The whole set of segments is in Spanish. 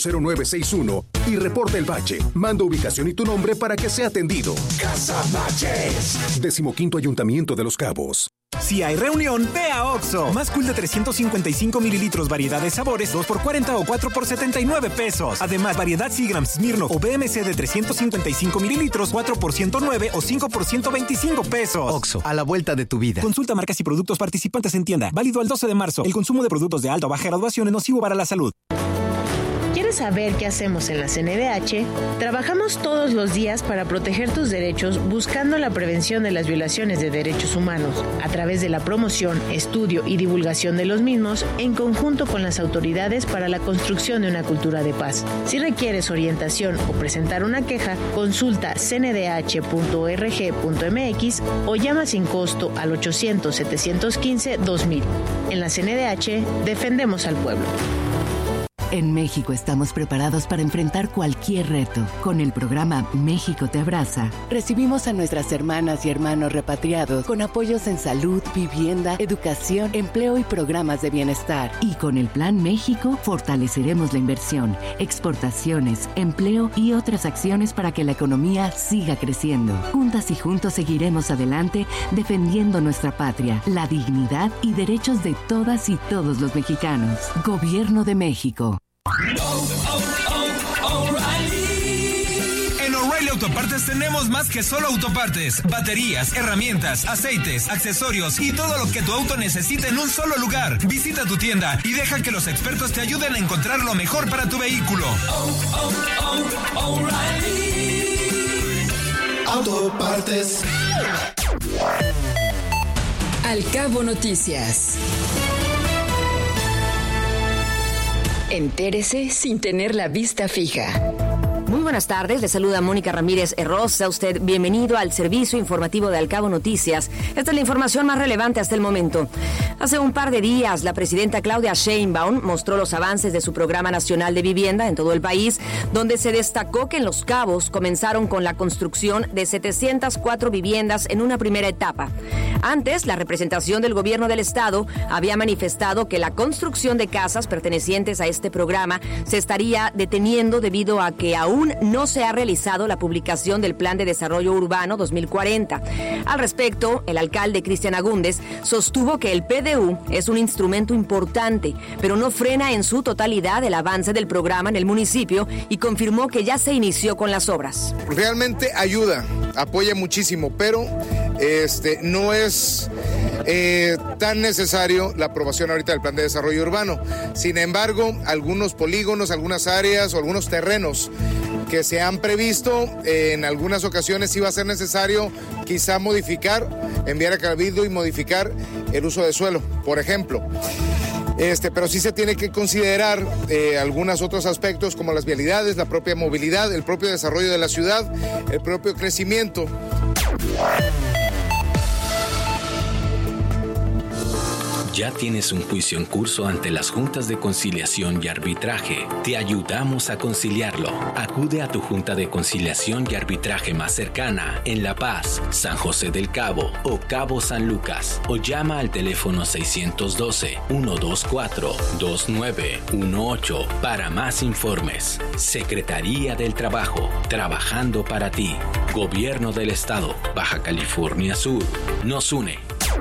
80961 y reporta el bache. Manda ubicación y tu nombre para que sea atendido. Casa Baches. 15º Ayuntamiento de Los Cabos. Si hay reunión, ve a Oxxo. Más cool de 355 mililitros, variedad de sabores, 2 por 40 o 4 por 79 pesos. Además, variedad Seagrams, Smirnoff o BMC de 355 mililitros, 4 por 109 o 5 por 125 pesos. Oxxo, a la vuelta de tu vida. Consulta marcas y productos participantes en tienda. Válido al 12 de marzo. El consumo de productos de alta o baja graduación es nocivo para la salud. ¿Quieres saber qué hacemos en la CNDH? Trabajamos todos los días para proteger tus derechos buscando la prevención de las violaciones de derechos humanos a través de la promoción, estudio y divulgación de los mismos en conjunto con las autoridades para la construcción de una cultura de paz. Si requieres orientación o presentar una queja, consulta cndh.org.mx o llama sin costo al 800-715-2000. En la CNDH defendemos al pueblo. En México estamos preparados para enfrentar cualquier reto. Con el programa México te abraza, recibimos a nuestras hermanas y hermanos repatriados con apoyos en salud, vivienda, educación, empleo y programas de bienestar. Y con el Plan México fortaleceremos la inversión, exportaciones, empleo y otras acciones para que la economía siga creciendo. Juntas y juntos seguiremos adelante defendiendo nuestra patria, la dignidad y derechos de todas y todos los mexicanos. Gobierno de México. En O'Reilly Autopartes tenemos más que solo autopartes, baterías, herramientas, aceites, accesorios y todo lo que tu auto necesita en un solo lugar. Visita tu tienda y deja que los expertos te ayuden a encontrar lo mejor para tu vehículo. O'Reilly Autopartes. Al Cabo Noticias. Entérese sin tener la vista fija. Muy buenas tardes, le saluda Mónica Ramírez Herroz. Sea usted bienvenido al servicio informativo de Al Cabo Noticias. Esta es la información más relevante hasta el momento. Hace un par de días, la presidenta Claudia Sheinbaum mostró los avances de su Programa Nacional de Vivienda en todo el país, donde se destacó que en Los Cabos comenzaron con la construcción de 704 viviendas en una primera etapa. Antes, la representación del gobierno del estado había manifestado que la construcción de casas pertenecientes a este programa se estaría deteniendo debido a que aún no se ha realizado la publicación del Plan de Desarrollo Urbano 2040. Al respecto, el alcalde Cristian Agúndez sostuvo que el PDU es un instrumento importante, pero no frena en su totalidad el avance del programa en el municipio y confirmó que ya se inició con las obras. Realmente ayuda, apoya muchísimo, pero no es tan necesario la aprobación ahorita del Plan de Desarrollo Urbano. Sin embargo, algunos polígonos, algunas áreas o algunos terrenos que se han previsto, en algunas ocasiones sí va a ser necesario quizá modificar, enviar a Cabildo y modificar el uso de suelo, por ejemplo. Pero sí se tiene que considerar algunos otros aspectos como las vialidades, la propia movilidad, el propio desarrollo de la ciudad, el propio crecimiento. ¿Ya tienes un juicio en curso ante las juntas de conciliación y arbitraje? Te ayudamos a conciliarlo. Acude a tu junta de conciliación y arbitraje más cercana en La Paz, San José del Cabo o Cabo San Lucas o llama al teléfono 612-124-2918 para más informes. Secretaría del Trabajo, trabajando para ti. Gobierno del Estado, Baja California Sur. Nos une.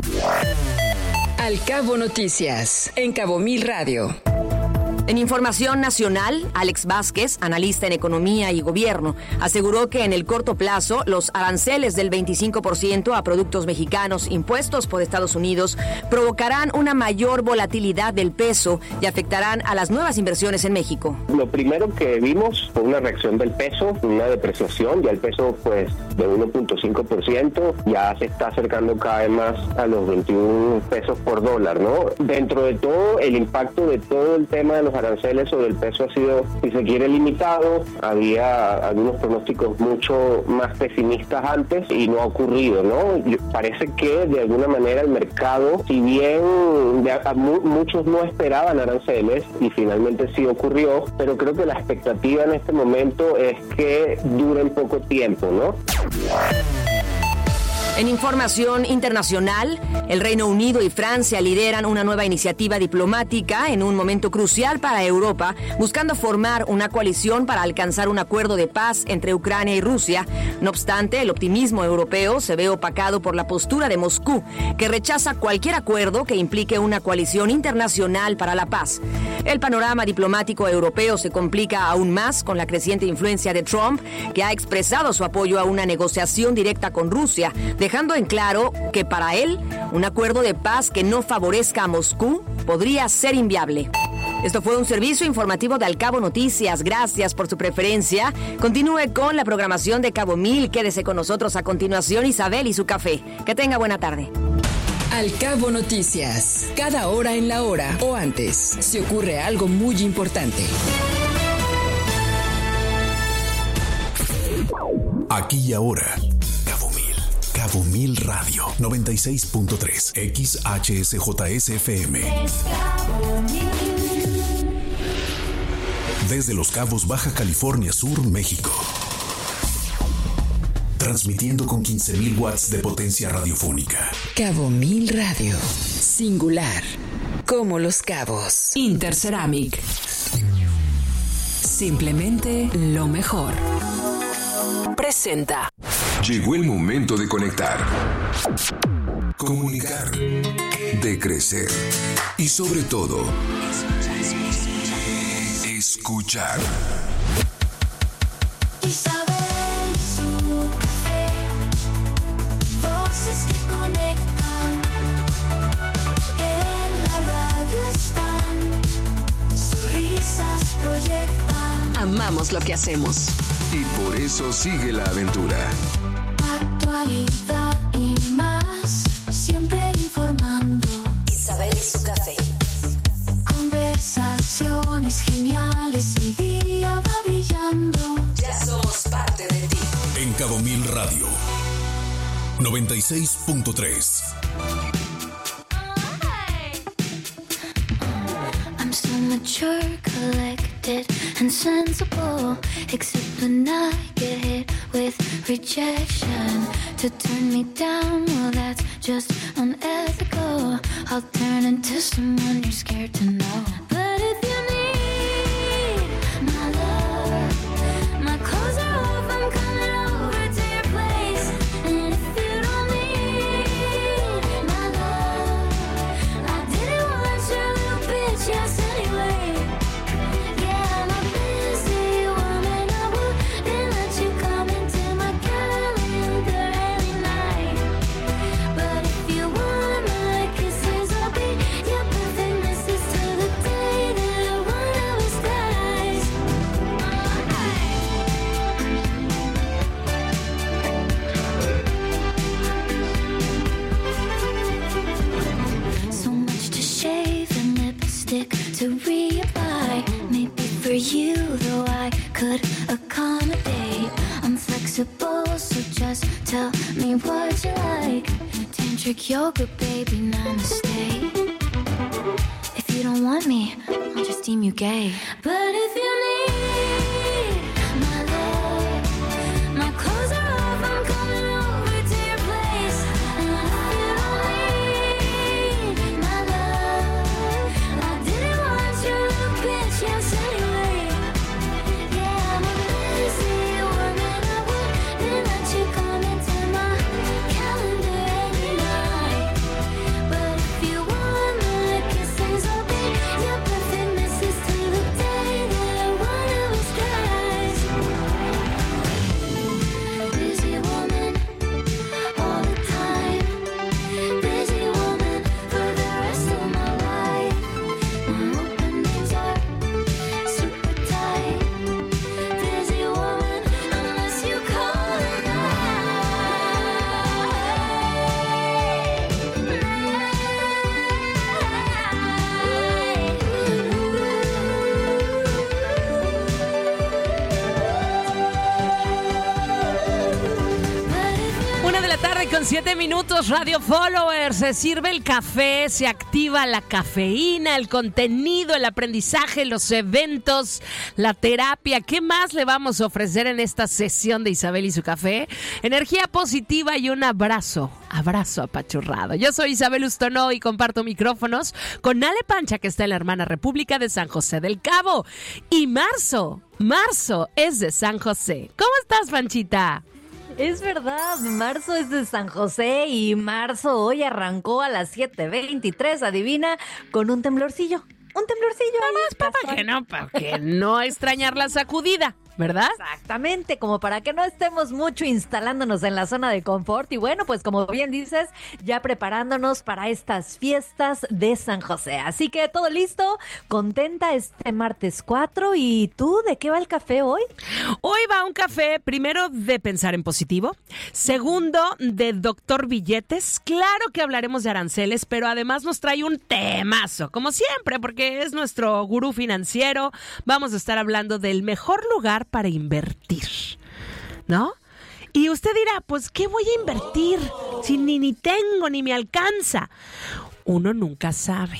Al Cabo Noticias, en Cabo Mil Radio. En información nacional, Alex Vázquez, analista en economía y gobierno, aseguró que en el corto plazo los aranceles del 25% a productos mexicanos impuestos por Estados Unidos provocarán una mayor volatilidad del peso y afectarán a las nuevas inversiones en México. Lo primero que vimos fue una reacción del peso, una depreciación, ya el peso pues de 1.5%, ya se está acercando cada vez más a los 21 pesos por dólar, ¿no? Dentro de todo, el impacto de todo el tema de los aranceles sobre el peso ha sido, si se quiere, limitado. Había algunos pronósticos mucho más pesimistas antes y no ha ocurrido, ¿no? Parece que de alguna manera el mercado, si bien muchos no esperaban aranceles y finalmente sí ocurrió, pero creo que la expectativa en este momento es que duren poco tiempo, ¿no? En información internacional, el Reino Unido y Francia lideran una nueva iniciativa diplomática en un momento crucial para Europa, buscando formar una coalición para alcanzar un acuerdo de paz entre Ucrania y Rusia. No obstante, el optimismo europeo se ve opacado por la postura de Moscú, que rechaza cualquier acuerdo que implique una coalición internacional para la paz. El panorama diplomático europeo se complica aún más con la creciente influencia de Trump, que ha expresado su apoyo a una negociación directa con Rusia, dejando en claro que para él un acuerdo de paz que no favorezca a Moscú podría ser inviable. Esto fue un servicio informativo de Al Cabo Noticias. Gracias por su preferencia. Continúe con la programación de Cabo Mil. Quédese con nosotros a continuación, Isabel y su café. Que tenga buena tarde. Al Cabo Noticias. Cada hora en la hora o antes, se ocurre algo muy importante. Aquí y ahora. Cabo Mil Radio 96.3 XHSJSFM. Desde Los Cabos, Baja California Sur, México. Transmitiendo con 15,000 watts de potencia radiofónica. Cabo Mil Radio. Singular. Como Los Cabos. Interceramic. Simplemente lo mejor. Presenta. Llegó el momento de conectar, comunicar, de crecer y sobre todo, escuchar. Isabel y su café, voces que conectan, en la radio están, sus risas proyectan. Amamos lo que hacemos. Y por eso sigue la aventura. Actualidad y más, siempre informando. Isabel y su café. Conversaciones geniales, mi día va brillando. Ya somos parte de ti. En Cabo Mil Radio 96.3. I'm so mature, collected and sensible, except when I get hit with rejection. To turn me down, well that's just unethical. I'll turn into someone you're scared to know. But if you need my love, my clothes are off, I'm coming over to your place. And if you don't need my love, I didn't want your little bitch, yes anyway. Yeah, I'm a busy woman, I wouldn't let you come into my calendar every night. But if you want my kisses, I'll be your perfect missus till the day that one of us dies. So much to shave and lipstick to reapply. Maybe for you, though I could accommodate. I'm flexible, so just tell me what you like. Tantric yoga, baby, namaste. If you don't want me, I'll just deem you gay. But if you need my love, my clothes are off, I'm coming over to your place. And if you don't need my love, I didn't want your little bitch, yes anyway. Yeah, I'm a busy woman, I wouldn't let you come into my calendar every night. But if you want my kisses, I'll be your perfect missus till the day that one 9:07, Radio Followers. Se sirve el café, se activa la cafeína, el contenido, el aprendizaje, los eventos, la terapia. ¿Qué más le vamos a ofrecer en esta sesión de Isabel y su café? Energía positiva y un abrazo apachurrado. Yo soy Isabel Ustonó y comparto micrófonos con Ale Pancha, que está en la hermana República de San José del Cabo. Y Marzo es de San José. ¿Cómo estás, Panchita? Es verdad, Marzo es de San José y Marzo hoy arrancó a las 7:23, adivina, con un temblorcillo. Nada más para que no extrañar la sacudida, ¿verdad? Exactamente, como para que no estemos mucho instalándonos en la zona de confort. Y bueno, pues como bien dices, ya preparándonos para estas fiestas de San José. Así que todo listo, contenta este martes 4. ¿Y tú, de qué va el café hoy? Hoy va un café, primero, de pensar en positivo. Segundo, de Doctor Billetes. Claro que hablaremos de aranceles, pero además nos trae un temazo, como siempre, porque es nuestro gurú financiero. Vamos a estar hablando del mejor lugar para invertir, ¿no? Y usted dirá, pues, ¿qué voy a invertir? Si ni tengo, ni me alcanza. Uno nunca sabe.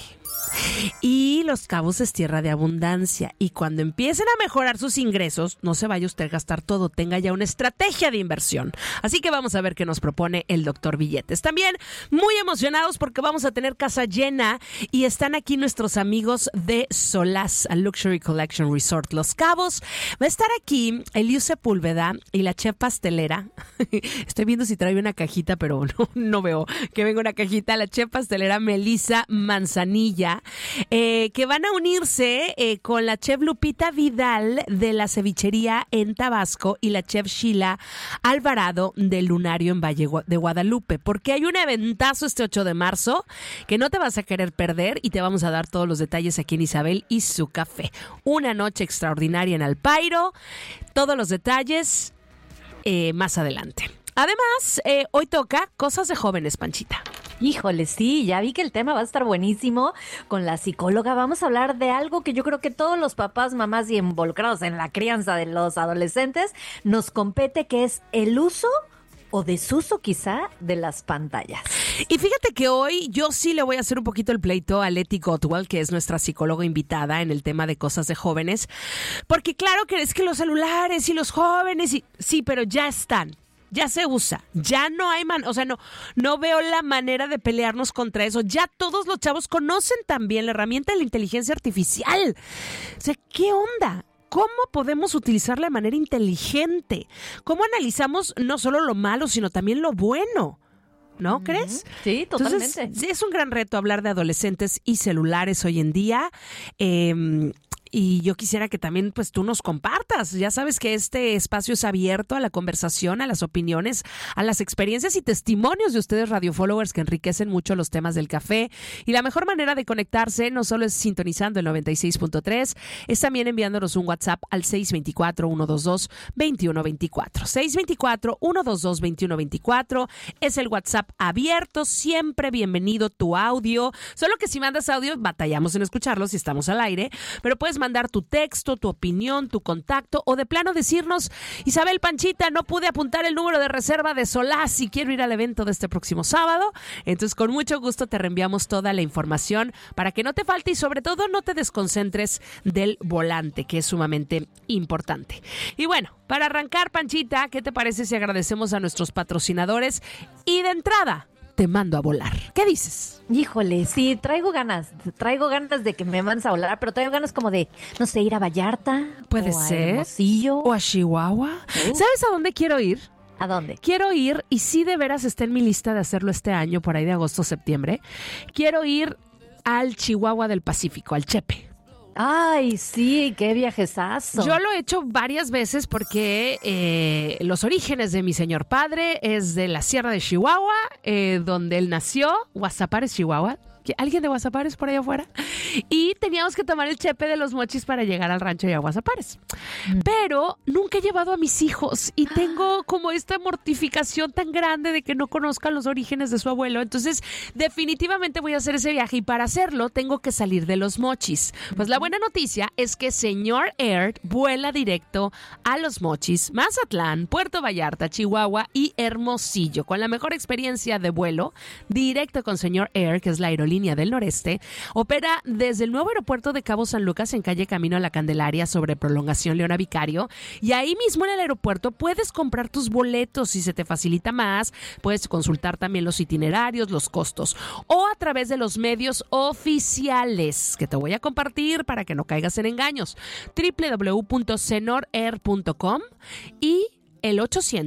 Y Los Cabos es tierra de abundancia. Y cuando empiecen a mejorar sus ingresos, no se vaya usted a gastar todo, tenga ya una estrategia de inversión. Así que vamos a ver qué nos propone el Doctor Billetes. También muy emocionados porque vamos a tener casa llena y están aquí nuestros amigos de Solaz Luxury Collection Resort Los Cabos. Va a estar aquí Eliu Sepúlveda y la chef pastelera. Estoy viendo si trae una cajita, pero no veo que venga una cajita. La chef pastelera Melissa Manzanilla, que van a unirse con la chef Lupita Vidal de la cevichería en Tabasco y la chef Sheila Alvarado del Lunario en Valle de Guadalupe, porque hay un eventazo este 8 de marzo que no te vas a querer perder y te vamos a dar todos los detalles aquí en Isabel y su café. Una noche extraordinaria en Alpairo, todos los detalles más adelante. Además, hoy toca Cosas de Jóvenes, Panchita. Híjole, sí, ya vi que el tema va a estar buenísimo. Con la psicóloga vamos a hablar de algo que yo creo que todos los papás, mamás y involucrados en la crianza de los adolescentes nos compete, que es el uso o desuso quizá de las pantallas. Y fíjate que hoy yo sí le voy a hacer un poquito el pleito a Leti Gottwald, que es nuestra psicóloga invitada en el tema de Cosas de Jóvenes, porque claro que es que los celulares y los jóvenes, sí, pero ya están. Ya se usa, ya no hay no veo la manera de pelearnos contra eso. Ya todos los chavos conocen también la herramienta de la inteligencia artificial. O sea, ¿qué onda? ¿Cómo podemos utilizarla de manera inteligente? ¿Cómo analizamos no solo lo malo, sino también lo bueno? ¿No crees? Sí, totalmente. Entonces, es un gran reto hablar de adolescentes y celulares hoy en día. Y yo quisiera que también pues tú nos compartas. Ya sabes que este espacio es abierto a la conversación, a las opiniones, a las experiencias y testimonios de ustedes Radio Followers, que enriquecen mucho los temas del café. Y la mejor manera de conectarse no solo es sintonizando el 96.3, es también enviándonos un WhatsApp al 624-122-2124. 624-122-2124 es el WhatsApp abierto, siempre bienvenido tu audio. Solo que si mandas audio, batallamos en escucharlo si estamos al aire, pero puedes mandar tu texto, tu opinión, tu contacto o de plano decirnos, Isabel, Panchita, no pude apuntar el número de reserva de Solaz y quiero ir al evento de este próximo sábado. Entonces con mucho gusto te reenviamos toda la información para que no te falte y sobre todo no te desconcentres del volante, que es sumamente importante. Y bueno, para arrancar, Panchita, ¿qué te parece si agradecemos a nuestros patrocinadores? Y de entrada, te mando a volar. ¿Qué dices? Híjole, sí, traigo ganas de que me mandes a volar, pero traigo ganas como de, no sé, ir a Vallarta. Puede ser. Hermosillo. O a Chihuahua. ¿Sabes a dónde quiero ir? ¿A dónde? Quiero ir, y sí de veras está en mi lista de hacerlo este año, por ahí de agosto, septiembre. Quiero ir al Chihuahua del Pacífico, al Chepe. Ay, sí, qué viajesazo. Yo lo he hecho varias veces porque los orígenes de mi señor padre es de la Sierra de Chihuahua, donde él nació, Guasapares, Chihuahua. ¿Alguien de Guasapares por allá afuera? Y teníamos que tomar el chepe de los mochis para llegar al rancho de Aguasapares. Pero nunca he llevado a mis hijos y tengo como esta mortificación tan grande de que no conozcan los orígenes de su abuelo. Entonces, definitivamente voy a hacer ese viaje y para hacerlo tengo que salir de los mochis. Pues la buena noticia es que Señor Air vuela directo a Los Mochis, Mazatlán, Puerto Vallarta, Chihuahua y Hermosillo, con la mejor experiencia de vuelo directo con Señor Air, que es la aerolínea del noreste. Opera desde el nuevo aeropuerto de Cabo San Lucas en calle Camino a la Candelaria sobre Prolongación Leona Vicario, y ahí mismo en el aeropuerto puedes comprar tus boletos si se te facilita más. Puedes consultar también los itinerarios, los costos, o a través de los medios oficiales que te voy a compartir para que no caigas en engaños: www.senorair.com y el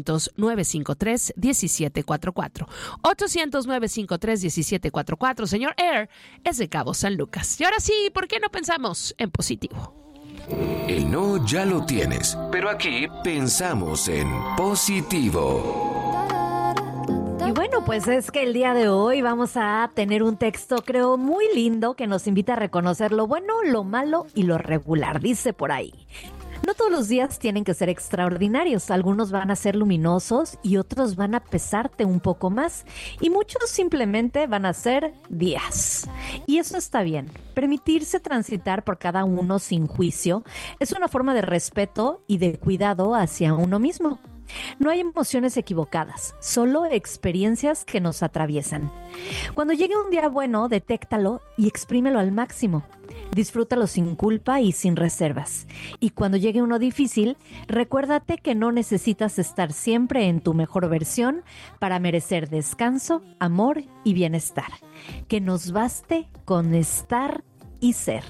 800-953-1744. 800-953-1744. Señor Air es de Cabo San Lucas. Y ahora sí, ¿por qué no pensamos en positivo? El no ya lo tienes, pero aquí pensamos en positivo. Y bueno, pues es que el día de hoy vamos a tener un texto, creo, muy lindo que nos invita a reconocer lo bueno, lo malo y lo regular. Dice por ahí: no todos los días tienen que ser extraordinarios. Algunos van a ser luminosos y otros van a pesarte un poco más. Y muchos simplemente van a ser días. Y eso está bien. Permitirse transitar por cada uno sin juicio es una forma de respeto y de cuidado hacia uno mismo. No hay emociones equivocadas, solo experiencias que nos atraviesan. Cuando llegue un día bueno, detéctalo y exprímelo al máximo. Disfrútalo sin culpa y sin reservas. Y cuando llegue uno difícil, recuérdate que no necesitas estar siempre en tu mejor versión para merecer descanso, amor y bienestar. Que nos baste con estar y ser.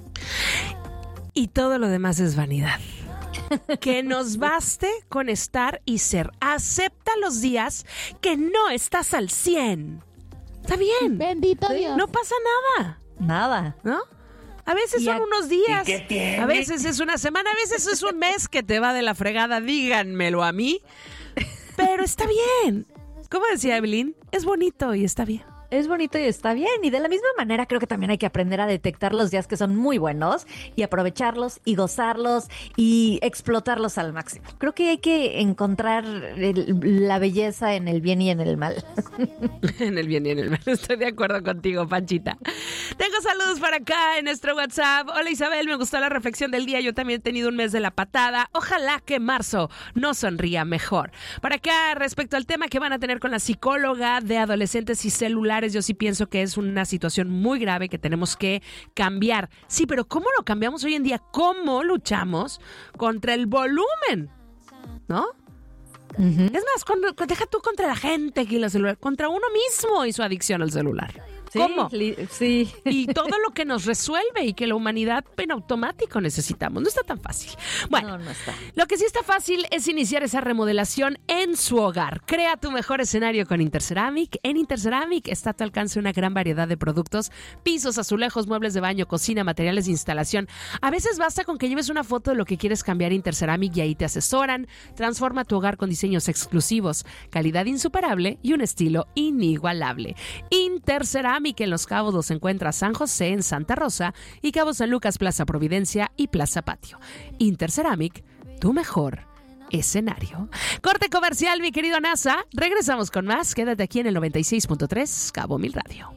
Y todo lo demás es vanidad. Que nos baste con estar y ser. Acepta los días que no estás al 100. Está bien. Bendito Dios. No pasa nada. Nada. ¿No? A veces son unos días, a veces es una semana, a veces es un mes que te va de la fregada, díganmelo a mí. Pero está bien. Como decía Evelyn, es bonito y está bien. Es bonito y está bien. Y de la misma manera creo que también hay que aprender a detectar los días que son muy buenos y aprovecharlos y gozarlos y explotarlos al máximo. Creo que hay que encontrar la belleza en el bien y en el mal. En el bien y en el mal. Estoy de acuerdo contigo, Panchita. Tengo saludos para acá en nuestro WhatsApp. Hola Isabel, me gustó la reflexión del día. Yo también he tenido un mes de la patada. Ojalá que marzo nos sonría mejor. Para acá, respecto al tema que van a tener con la psicóloga de adolescentes y celulares, yo sí pienso que es una situación muy grave que tenemos que cambiar. Sí, pero ¿cómo lo cambiamos hoy en día? ¿Cómo luchamos contra el volumen? ¿No? Uh-huh. Es más, deja tú contra la gente que la celular, contra uno mismo y su adicción al celular. Sí, ¿cómo? Sí. Y todo lo que nos resuelve y que la humanidad en automático necesitamos. No está tan fácil. Bueno, no está. Lo que sí está fácil es iniciar esa remodelación en su hogar. Crea tu mejor escenario con Interceramic. En Interceramic está a tu alcance una gran variedad de productos: pisos, azulejos, muebles de baño, cocina, materiales de instalación. A veces basta con que lleves una foto de lo que quieres cambiar a Interceramic y ahí te asesoran. Transforma tu hogar con diseños exclusivos, calidad insuperable y un estilo inigualable. Interceramic en Los Cabos los encuentra San José en Santa Rosa y Cabo San Lucas, Plaza Providencia y Plaza Patio. Interceramic, tu mejor escenario. Corte comercial, mi querido NASA. Regresamos con más. Quédate aquí en el 96.3 Cabo Mil Radio.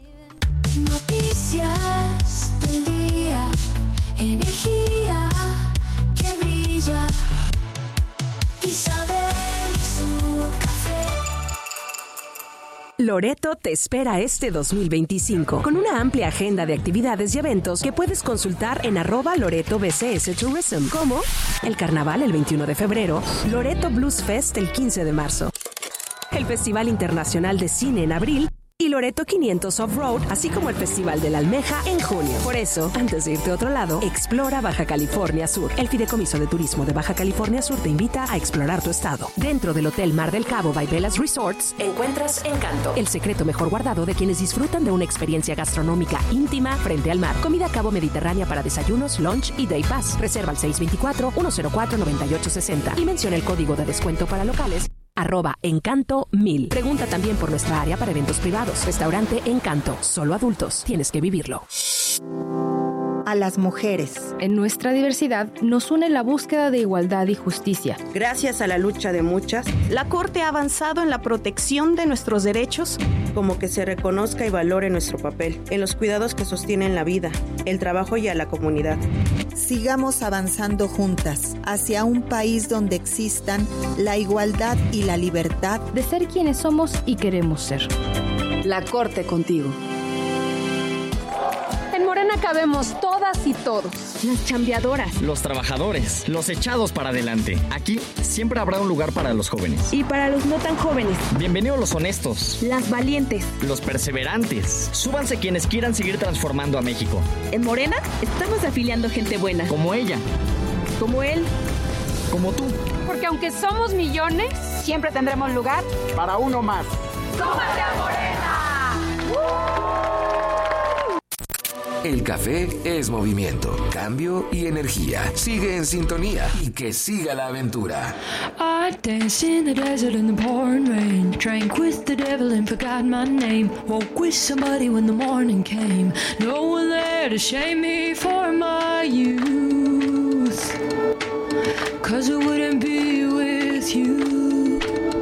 Noticias del día, energía que brilla. Isabel, su café. Loreto te espera este 2025 con una amplia agenda de actividades y eventos que puedes consultar en @LoretoBCSTourism, como el Carnaval el 21 de febrero, Loreto Blues Fest el 15 de marzo, el Festival Internacional de Cine en abril y Loreto 500 Off-Road, así como el Festival de la Almeja en junio. Por eso, antes de irte a otro lado, explora Baja California Sur. El Fideicomiso de Turismo de Baja California Sur te invita a explorar tu estado. Dentro del Hotel Mar del Cabo by Velas Resorts, encuentras Encanto, el secreto mejor guardado de quienes disfrutan de una experiencia gastronómica íntima frente al mar. Comida Cabo Mediterránea para desayunos, lunch y day pass. Reserva al 624-104-9860 y menciona el código de descuento para locales @encanto1000. Pregunta también por nuestra área para eventos privados. Restaurante Encanto, solo adultos. Tienes que vivirlo. A las mujeres. En nuestra diversidad nos une la búsqueda de igualdad y justicia. Gracias a la lucha de muchas, la Corte ha avanzado en la protección de nuestros derechos, como que se reconozca y valore nuestro papel en los cuidados que sostienen la vida, el trabajo y a la comunidad. Sigamos avanzando juntas hacia un país donde existan la igualdad y la libertad de ser quienes somos y queremos ser. La Corte contigo. En Morena cabemos todas y todos. Las chambeadoras. Los trabajadores. Los echados para adelante. Aquí siempre habrá un lugar para los jóvenes. Y para los no tan jóvenes. Bienvenidos los honestos. Las valientes. Los perseverantes. Súbanse quienes quieran seguir transformando a México. En Morena estamos afiliando gente buena. Como ella. Como él. Como tú. Porque aunque somos millones, siempre tendremos lugar para uno más. ¡Súbase a Morena! El café es movimiento, cambio y energía. Sigue en sintonía y que siga la aventura. I danced in the desert in the pouring rain. Drank with the devil and forgot my name. Woke with somebody when the morning came. No one there to shame me for my youth. 'Cause I wouldn't be with you.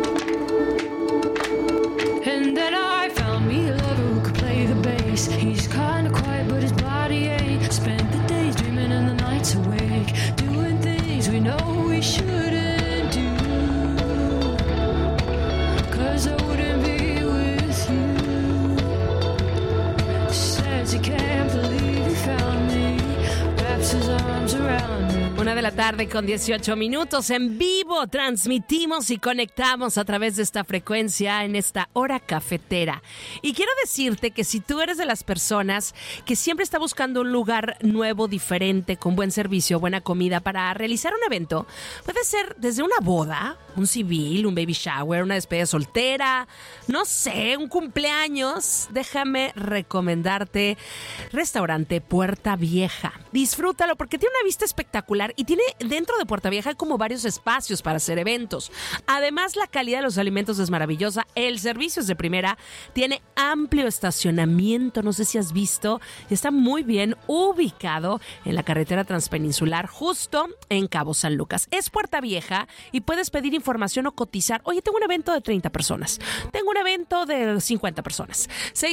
And then I found me a lover who could play the bass. He's kinda quiet but his body ain't. Spent the days dreaming and the nights awake. Doing things we know we shouldn't do. 'Cause I wouldn't be with you. Says he can't believe he found me. Wraps his arms around me. 1:18 a.m. en vivo transmitimos y conectamos a través de esta frecuencia en esta hora cafetera. Y quiero decirte que si tú eres de las personas que siempre está buscando un lugar nuevo, diferente, con buen servicio, buena comida para realizar un evento, puede ser desde una boda, un civil, un baby shower, una despedida soltera, no sé, un cumpleaños, déjame recomendarte Restaurante Puerta Vieja. Disfrútalo porque tiene una vista espectacular y tiene dentro de Puerta Vieja como varios espacios para hacer eventos. Además, la calidad de los alimentos es maravillosa, el servicio es de primera, tiene amplio estacionamiento, no sé si has visto, está muy bien ubicado en la carretera transpeninsular, justo en Cabo San Lucas. Es Puerta Vieja y puedes pedir información o cotizar. Oye, tengo un evento de 30 personas, tengo un evento de 50 personas.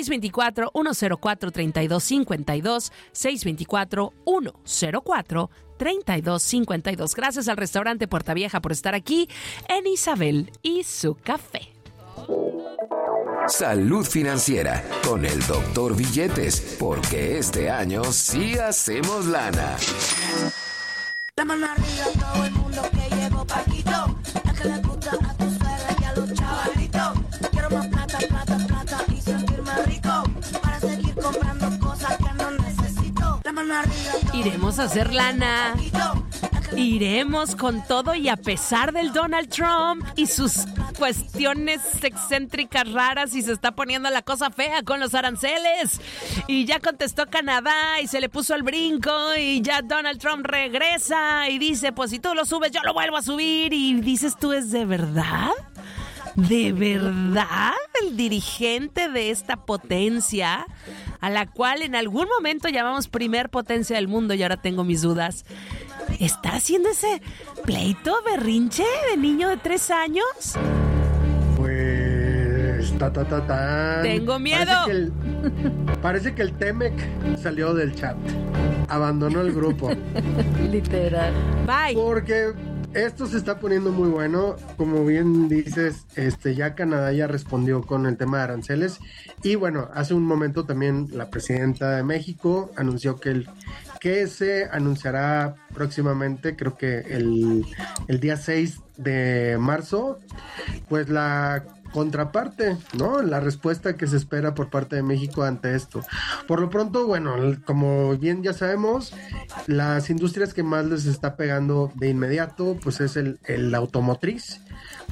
624-104-3252, 624-104-3252. Gracias al restaurante Puerta Vieja por estar aquí en Isabel y su café. Salud financiera con el Dr. Billetes, porque este año sí hacemos lana. La mano arriba todo el mundo que llegó Paquito. La que le gusta a tu suegra y a los chavalitos. Quiero más plata, plata, plata y sentirme rico para seguir comprando cosas que no necesito. La mano arriba. Iremos a hacer lana. Iremos con todo y a pesar del Donald Trump y sus cuestiones excéntricas raras y se está poniendo la cosa fea con los aranceles. Y ya contestó Canadá y se le puso el brinco y ya Donald Trump regresa y dice, pues si tú lo subes yo lo vuelvo a subir. Y dices tú, ¿es de verdad? ¿De verdad el dirigente de esta potencia, a la cual en algún momento llamamos primer potencia del mundo y ahora tengo mis dudas, está haciendo ese pleito berrinche de niño de 3 años? Pues... Tengo miedo. Parece que el Temec salió del chat. Abandonó el grupo. Literal. Bye. Porque esto se está poniendo muy bueno. Como bien dices, ya Canadá ya respondió con el tema de aranceles. Y bueno, hace un momento también la presidenta de México anunció que se anunciará próximamente, creo que el día 6 de marzo, pues la contraparte, ¿no? La respuesta que se espera por parte de México ante esto. Por lo pronto, bueno, como bien ya sabemos, las industrias que más les está pegando de inmediato, pues es el automotriz,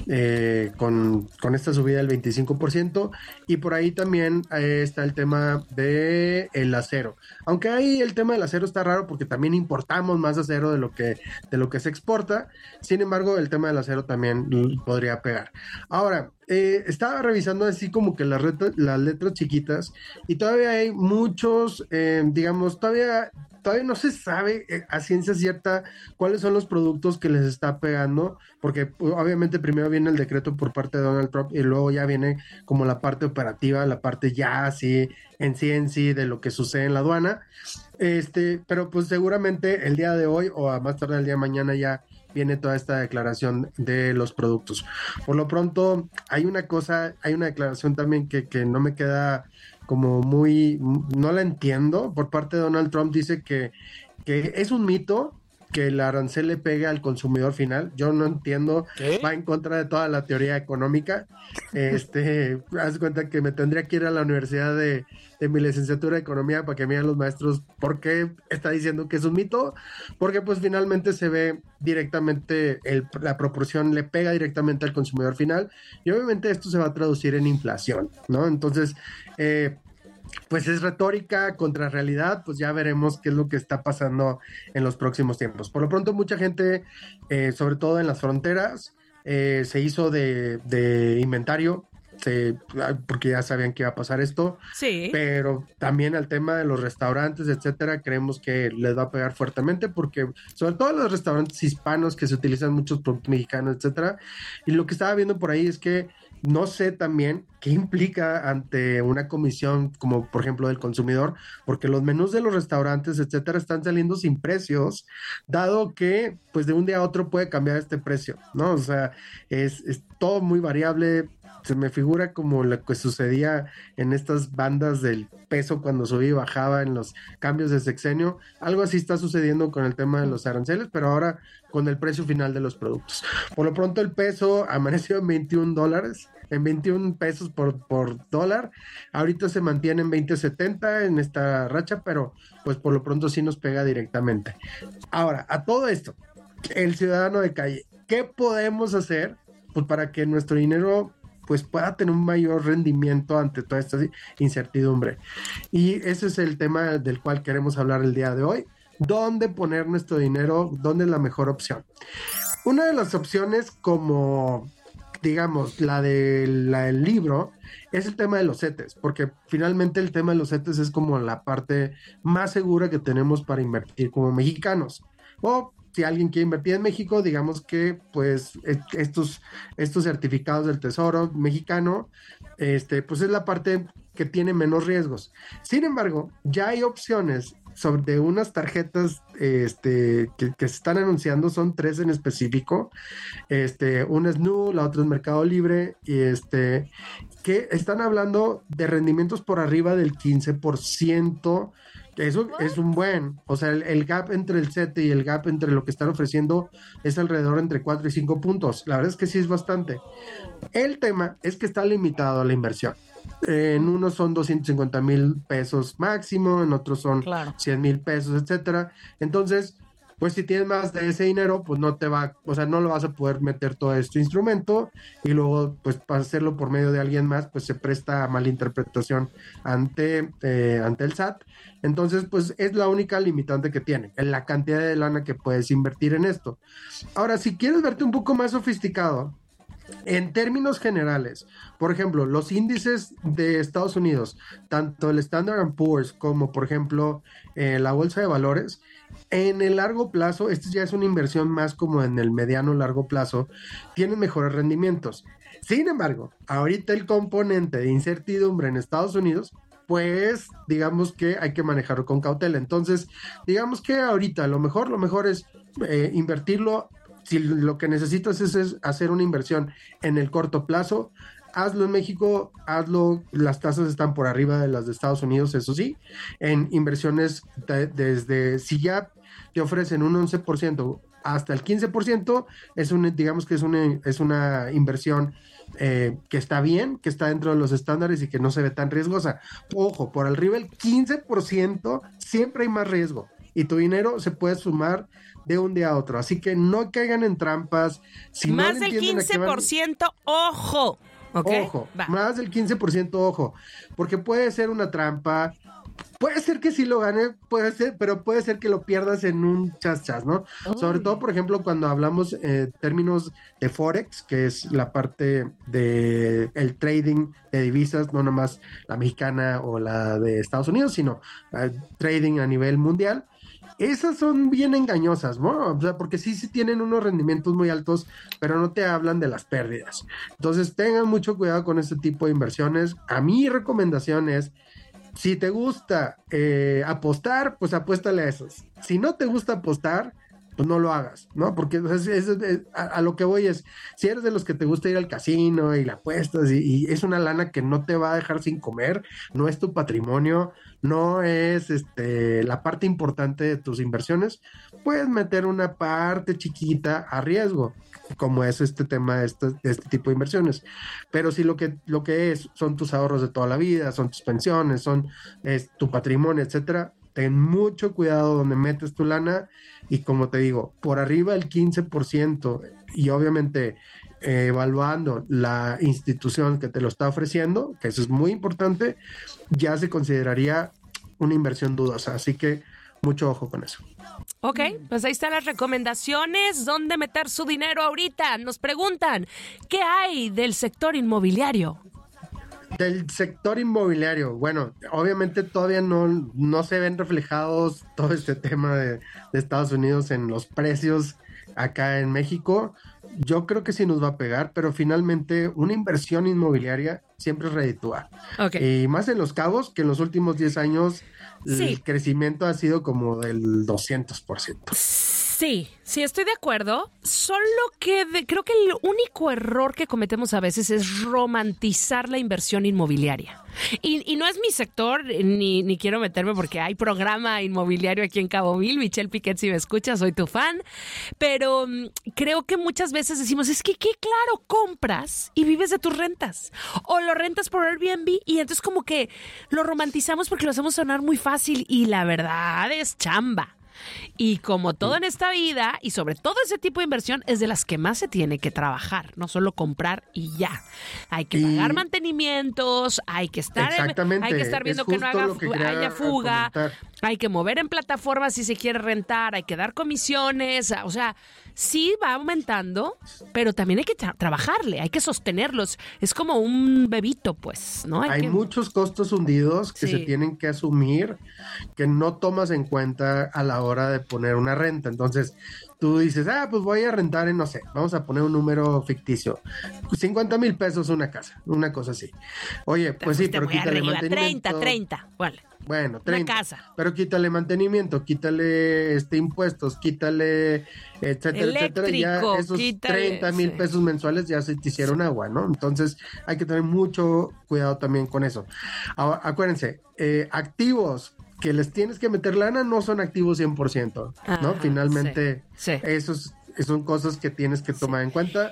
con esta subida del 25%, y por ahí también está el tema de el acero. Aunque ahí el tema del acero está raro porque también importamos más acero de lo que se exporta. Sin embargo, el tema del acero también podría pegar. Ahora, estaba revisando así como que las letras chiquitas y todavía hay muchos, digamos, todavía no se sabe a ciencia cierta cuáles son los productos que les está pegando, porque obviamente primero viene el decreto por parte de Donald Trump y luego ya viene como la parte operativa, la parte ya así en sí de lo que sucede en la aduana, pero pues seguramente el día de hoy o a más tarde el día de mañana ya viene toda esta declaración de los productos. Por lo pronto hay una declaración también que no me queda como no la entiendo. Por parte de Donald Trump dice que es un mito que el arancel le pegue al consumidor final. Yo no entiendo, va en contra de toda la teoría económica. Haz cuenta que me tendría que ir a la universidad de mi licenciatura de economía para que me digan los maestros por qué está diciendo que es un mito, porque pues finalmente se ve directamente, la proporción le pega directamente al consumidor final, y obviamente esto se va a traducir en inflación, ¿no? Entonces, pues es retórica contra realidad, pues ya veremos qué es lo que está pasando en los próximos tiempos. Por lo pronto, mucha gente, sobre todo en las fronteras, se hizo de inventario, porque ya sabían que iba a pasar esto, sí, pero también al tema de los restaurantes, etcétera, creemos que les va a pegar fuertemente, porque sobre todo los restaurantes hispanos que se utilizan muchos productos mexicanos, etcétera, y lo que estaba viendo por ahí es que no sé también qué implica ante una comisión como por ejemplo del consumidor, porque los menús de los restaurantes, etcétera, están saliendo sin precios, dado que pues de un día a otro puede cambiar este precio, ¿no? O sea, es todo muy variable. Se me figura como lo que sucedía en estas bandas del peso cuando subía y bajaba en los cambios de sexenio. Algo así está sucediendo con el tema de los aranceles, pero ahora con el precio final de los productos. Por lo pronto el peso amaneció en $21, en 21 pesos por dólar. Ahorita se mantiene en 20.70 en esta racha, pero pues por lo pronto sí nos pega directamente. Ahora, a todo esto, el ciudadano de calle, ¿qué podemos hacer pues para que nuestro dinero pues pueda tener un mayor rendimiento ante toda esta incertidumbre? Y ese es el tema del cual queremos hablar el día de hoy. ¿Dónde poner nuestro dinero? ¿Dónde es la mejor opción? Una de las opciones, como digamos la del libro, es el tema de los CETES, porque finalmente el tema de los CETES es como la parte más segura que tenemos para invertir como mexicanos. O si alguien quiere invertir en México, digamos que pues estos certificados del Tesoro mexicano, pues es la parte que tiene menos riesgos. Sin embargo, ya hay opciones sobre unas tarjetas que se están anunciando, son 3 en específico. Una es Nu, la otra es Mercado Libre, y que están hablando de rendimientos por arriba del 15%. Eso es un buen, o sea, el gap entre el CETE y el gap entre lo que están ofreciendo es alrededor entre 4 y 5 puntos. La verdad es que sí es bastante. El tema es que está limitado a la inversión. En unos son 250,000 pesos máximo, en otros son 100,000 pesos, etcétera. Entonces, pues si tienes más de ese dinero, pues no lo vas a poder meter todo este instrumento, y luego, pues para hacerlo por medio de alguien más, pues se presta a malinterpretación ante el SAT. Entonces, pues es la única limitante que tiene, en la cantidad de lana que puedes invertir en esto. Ahora, si quieres verte un poco más sofisticado, en términos generales, por ejemplo, los índices de Estados Unidos, tanto el Standard & Poor's como, por ejemplo, la Bolsa de Valores, en el largo plazo, esto ya es una inversión más como en el mediano largo plazo, tienen mejores rendimientos. Sin embargo, ahorita el componente de incertidumbre en Estados Unidos, pues digamos que hay que manejarlo con cautela. Entonces, digamos que ahorita lo mejor es invertirlo. Si lo que necesitas es hacer una inversión en el corto plazo, hazlo en México, las tasas están por arriba de las de Estados Unidos, eso sí, en inversiones desde, si ya te ofrecen un 11% hasta el 15% digamos que es una inversión que está bien, que está dentro de los estándares y que no se ve tan riesgosa. Ojo, por arriba del 15% siempre hay más riesgo y tu dinero se puede sumar de un día a otro. Así que no caigan en trampas. Si más no del 15%, ojo. Okay. Ojo, más del 15%, ojo, porque puede ser una trampa. Puede ser que sí lo gane, puede ser, pero puede ser que lo pierdas en un chas, ¿no? Sobre todo, por ejemplo, cuando hablamos términos de Forex, que es la parte de el trading de divisas, no nomás la mexicana o la de Estados Unidos, sino trading a nivel mundial. Esas son bien engañosas, ¿no? O sea, porque sí tienen unos rendimientos muy altos, pero no te hablan de las pérdidas. Entonces, tengan mucho cuidado con este tipo de inversiones. A mi recomendación es, si te gusta apostar, pues apuéstale a esos. Si no te gusta apostar, pues no lo hagas, ¿no? Porque a lo que voy es, si eres de los que te gusta ir al casino y la apuestas y es una lana que no te va a dejar sin comer, no es tu patrimonio, no es la parte importante de tus inversiones, puedes meter una parte chiquita a riesgo, como es este tema de este tipo de inversiones. Pero si lo que son tus ahorros de toda la vida, son tus pensiones, es tu patrimonio, etcétera, ten mucho cuidado donde metes tu lana y, como te digo, por arriba del 15% y obviamente evaluando la institución que te lo está ofreciendo, que eso es muy importante, ya se consideraría una inversión dudosa. Así que mucho ojo con eso. Ok, pues ahí están las recomendaciones. ¿Dónde meter su dinero ahorita? Nos preguntan, ¿qué hay del sector inmobiliario? Del sector inmobiliario, bueno, obviamente todavía no se ven reflejados todo este tema de Estados Unidos en los precios acá en México. Yo creo que sí nos va a pegar, pero finalmente una inversión inmobiliaria siempre es reditúa. Okay. Y más en Los Cabos, que en los últimos 10 años el crecimiento ha sido como del 200%. Sí, estoy de acuerdo. Solo que creo que el único error que cometemos a veces es romantizar la inversión inmobiliaria. Y no es mi sector, ni quiero meterme porque hay programa inmobiliario aquí en Cabo Mil. Michelle Piquet, si me escuchas, soy tu fan. Pero creo que muchas veces decimos, es que claro, compras y vives de tus rentas. O lo rentas por Airbnb y entonces como que lo romantizamos porque lo hacemos sonar muy fácil y la verdad es chamba. Y como todo en esta vida, y sobre todo ese tipo de inversión, es de las que más se tiene que trabajar, no solo comprar y ya. Hay que pagar mantenimientos, hay que estar viendo que no haya fuga, hay que mover en plataformas si se quiere rentar, hay que dar comisiones, o sea, sí va aumentando, pero también hay que trabajarle, hay que sostenerlos. Es como un bebito, pues, ¿no? Hay muchos costos hundidos que se tienen que asumir, que no tomas en cuenta a la hora de poner una renta. Entonces, tú dices, pues voy a rentar en, no sé, vamos a poner un número ficticio, 50,000 pesos una casa, una cosa así. Oye, pues sí, pero quítale mantenimiento. 30, vale. Bueno, 30. Una casa. Pero quítale mantenimiento, quítale impuestos, quítale etcétera, y ya esos 30,000 pesos mensuales ya se te hicieron agua, ¿no? Entonces hay que tener mucho cuidado también con eso. Ahora, acuérdense, activos que les tienes que meter lana no son activos 100%, ¿no? Finalmente, esos son cosas que tienes que tomar en cuenta.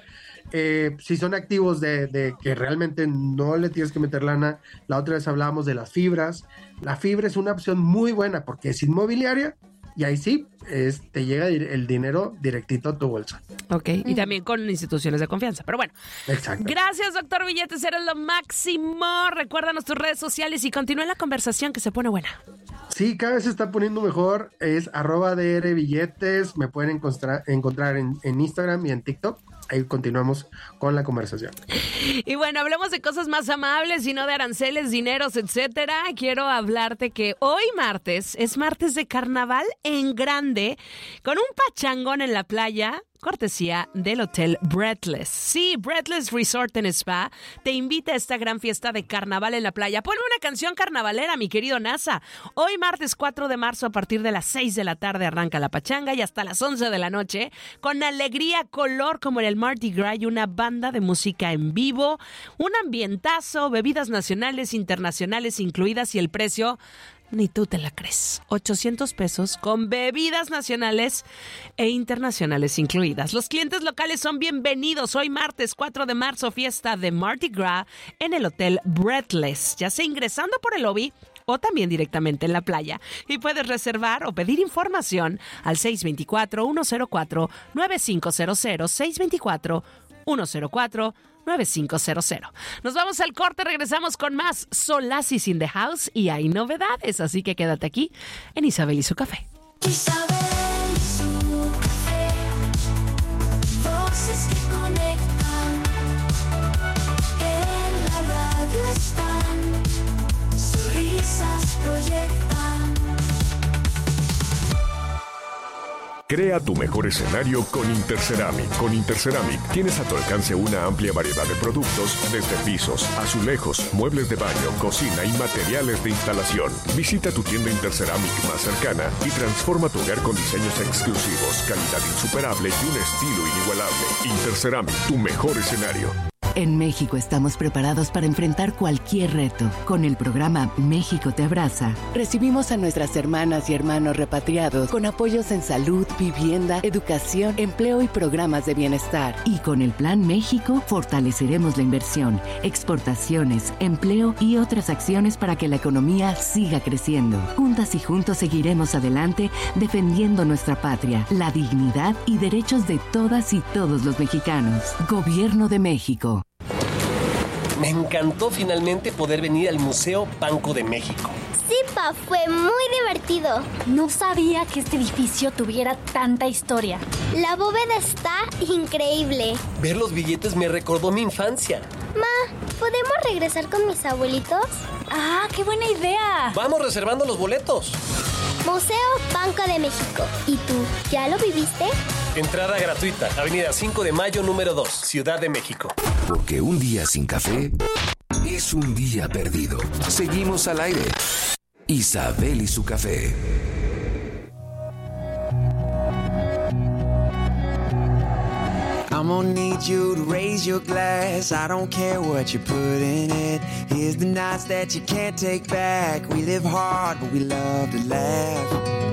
Si son activos de que realmente no le tienes que meter lana, la otra vez hablábamos de las fibras. La fibra es una opción muy buena porque es inmobiliaria y ahí sí te llega el dinero directito a tu bolsa. Ok, y también con instituciones de confianza, pero bueno. Exacto. Gracias, doctor Billetes, eres lo máximo. Recuérdanos tus redes sociales y continúa la conversación que se pone buena. Sí, cada vez se está poniendo mejor. Es @DRBilletes. Me pueden encontrar en Instagram y en TikTok. Ahí continuamos con la conversación. Y bueno, hablemos de cosas más amables y no de aranceles, dineros, etcétera. Quiero hablarte que hoy martes es martes de carnaval en grande, con un pachangón en la playa, cortesía del Hotel Breathless. Sí, Breathless Resort and Spa te invita a esta gran fiesta de carnaval en la playa. Ponme una canción carnavalera, mi querido NASA. Hoy martes 4 de marzo a partir de las 6 de la tarde arranca la pachanga y hasta las 11 de la noche con alegría, color como en el Mardi Gras y una banda de música en vivo, un ambientazo, bebidas nacionales, internacionales incluidas y el precio ni tú te la crees. 800 pesos con bebidas nacionales e internacionales incluidas. Los clientes locales son bienvenidos. Hoy martes 4 de marzo, fiesta de Mardi Gras en el Hotel Breathless, ya sea ingresando por el lobby o también directamente en la playa. Y puedes reservar o pedir información al 624-104-9500, 624-104-9500. Nos vamos al corte, regresamos con más Solasis in the House y hay novedades, así que quédate aquí en Isabel y su café. Isabel y su café, voces que conectan, en la radio están, sus risas proyectan. Crea tu mejor escenario con Interceramic. Con Interceramic tienes a tu alcance una amplia variedad de productos, desde pisos, azulejos, muebles de baño, cocina y materiales de instalación. Visita tu tienda Interceramic más cercana y transforma tu hogar con diseños exclusivos, calidad insuperable y un estilo inigualable. Interceramic, tu mejor escenario. En México estamos preparados para enfrentar cualquier reto. Con el programa México te abraza, recibimos a nuestras hermanas y hermanos repatriados con apoyos en salud, vivienda, educación, empleo y programas de bienestar. Y con el Plan México fortaleceremos la inversión, exportaciones, empleo y otras acciones para que la economía siga creciendo. Juntas y juntos seguiremos adelante defendiendo nuestra patria, la dignidad y derechos de todas y todos los mexicanos. Gobierno de México. Me encantó finalmente poder venir al Museo Banco de México. Sí, Pa, fue muy divertido. No sabía que este edificio tuviera tanta historia. La bóveda está increíble. Ver los billetes me recordó mi infancia. Ma, ¿podemos regresar con mis abuelitos? ¡Ah, qué buena idea! Vamos reservando los boletos. Museo Banco de México. ¿Y tú, ya lo viviste? Entrada gratuita, Avenida 5 de Mayo, número 2, Ciudad de México. Porque un día sin café es un día perdido. Seguimos al aire. Isabel y su café. I'm gonna need you to raise your glass. I don't care what you put in it. Here's the nights that you can't take back. We live hard, but we love to laugh.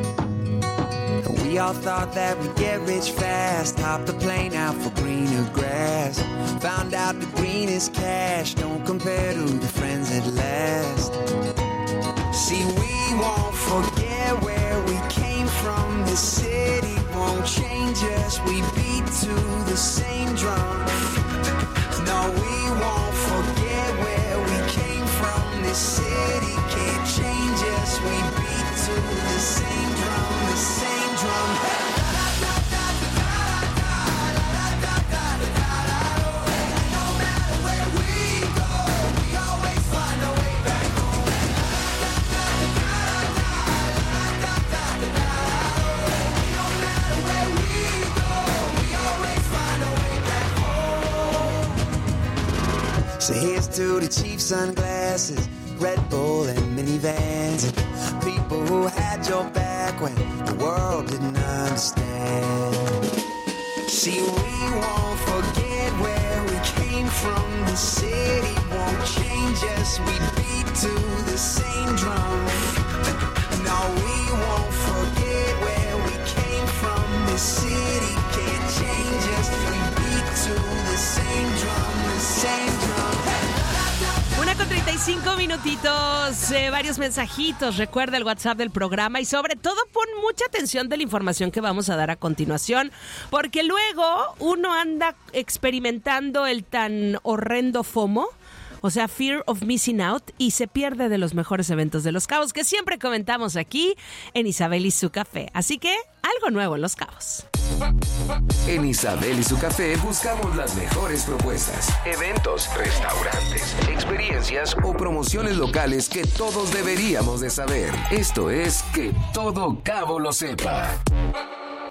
We all thought that we'd get rich fast. Hopped the plane out for greener grass. Found out the greenest cash don't compare to the friends that last. See, we won't forget where we came from. This city won't change us. We beat to the same drum. No, we won't forget where we came from. This city can't change us. We beat to the same drum, the same drum. So here's to the cheap sunglasses, Red Bull and minivans, and people who had your back when the world didn't understand. See, we won't forget where we came from. The city won't change us. We beat to the same drum. No, we won't forget where we came from. The city can't change us. We beat to the same drum, the same drum. 1:35 minutitos, varios mensajitos. Recuerda el WhatsApp del programa y sobre todo pon mucha atención de la información que vamos a dar a continuación, porque luego uno anda experimentando el tan horrendo FOMO, o sea, Fear of Missing Out, y se pierde de los mejores eventos de Los Cabos que siempre comentamos aquí en Isabel y su café. Así que algo nuevo en Los Cabos. En Isabel y su café buscamos las mejores propuestas, eventos, restaurantes, experiencias o promociones locales que todos deberíamos de saber. Esto es Que Todo Cabo lo sepa.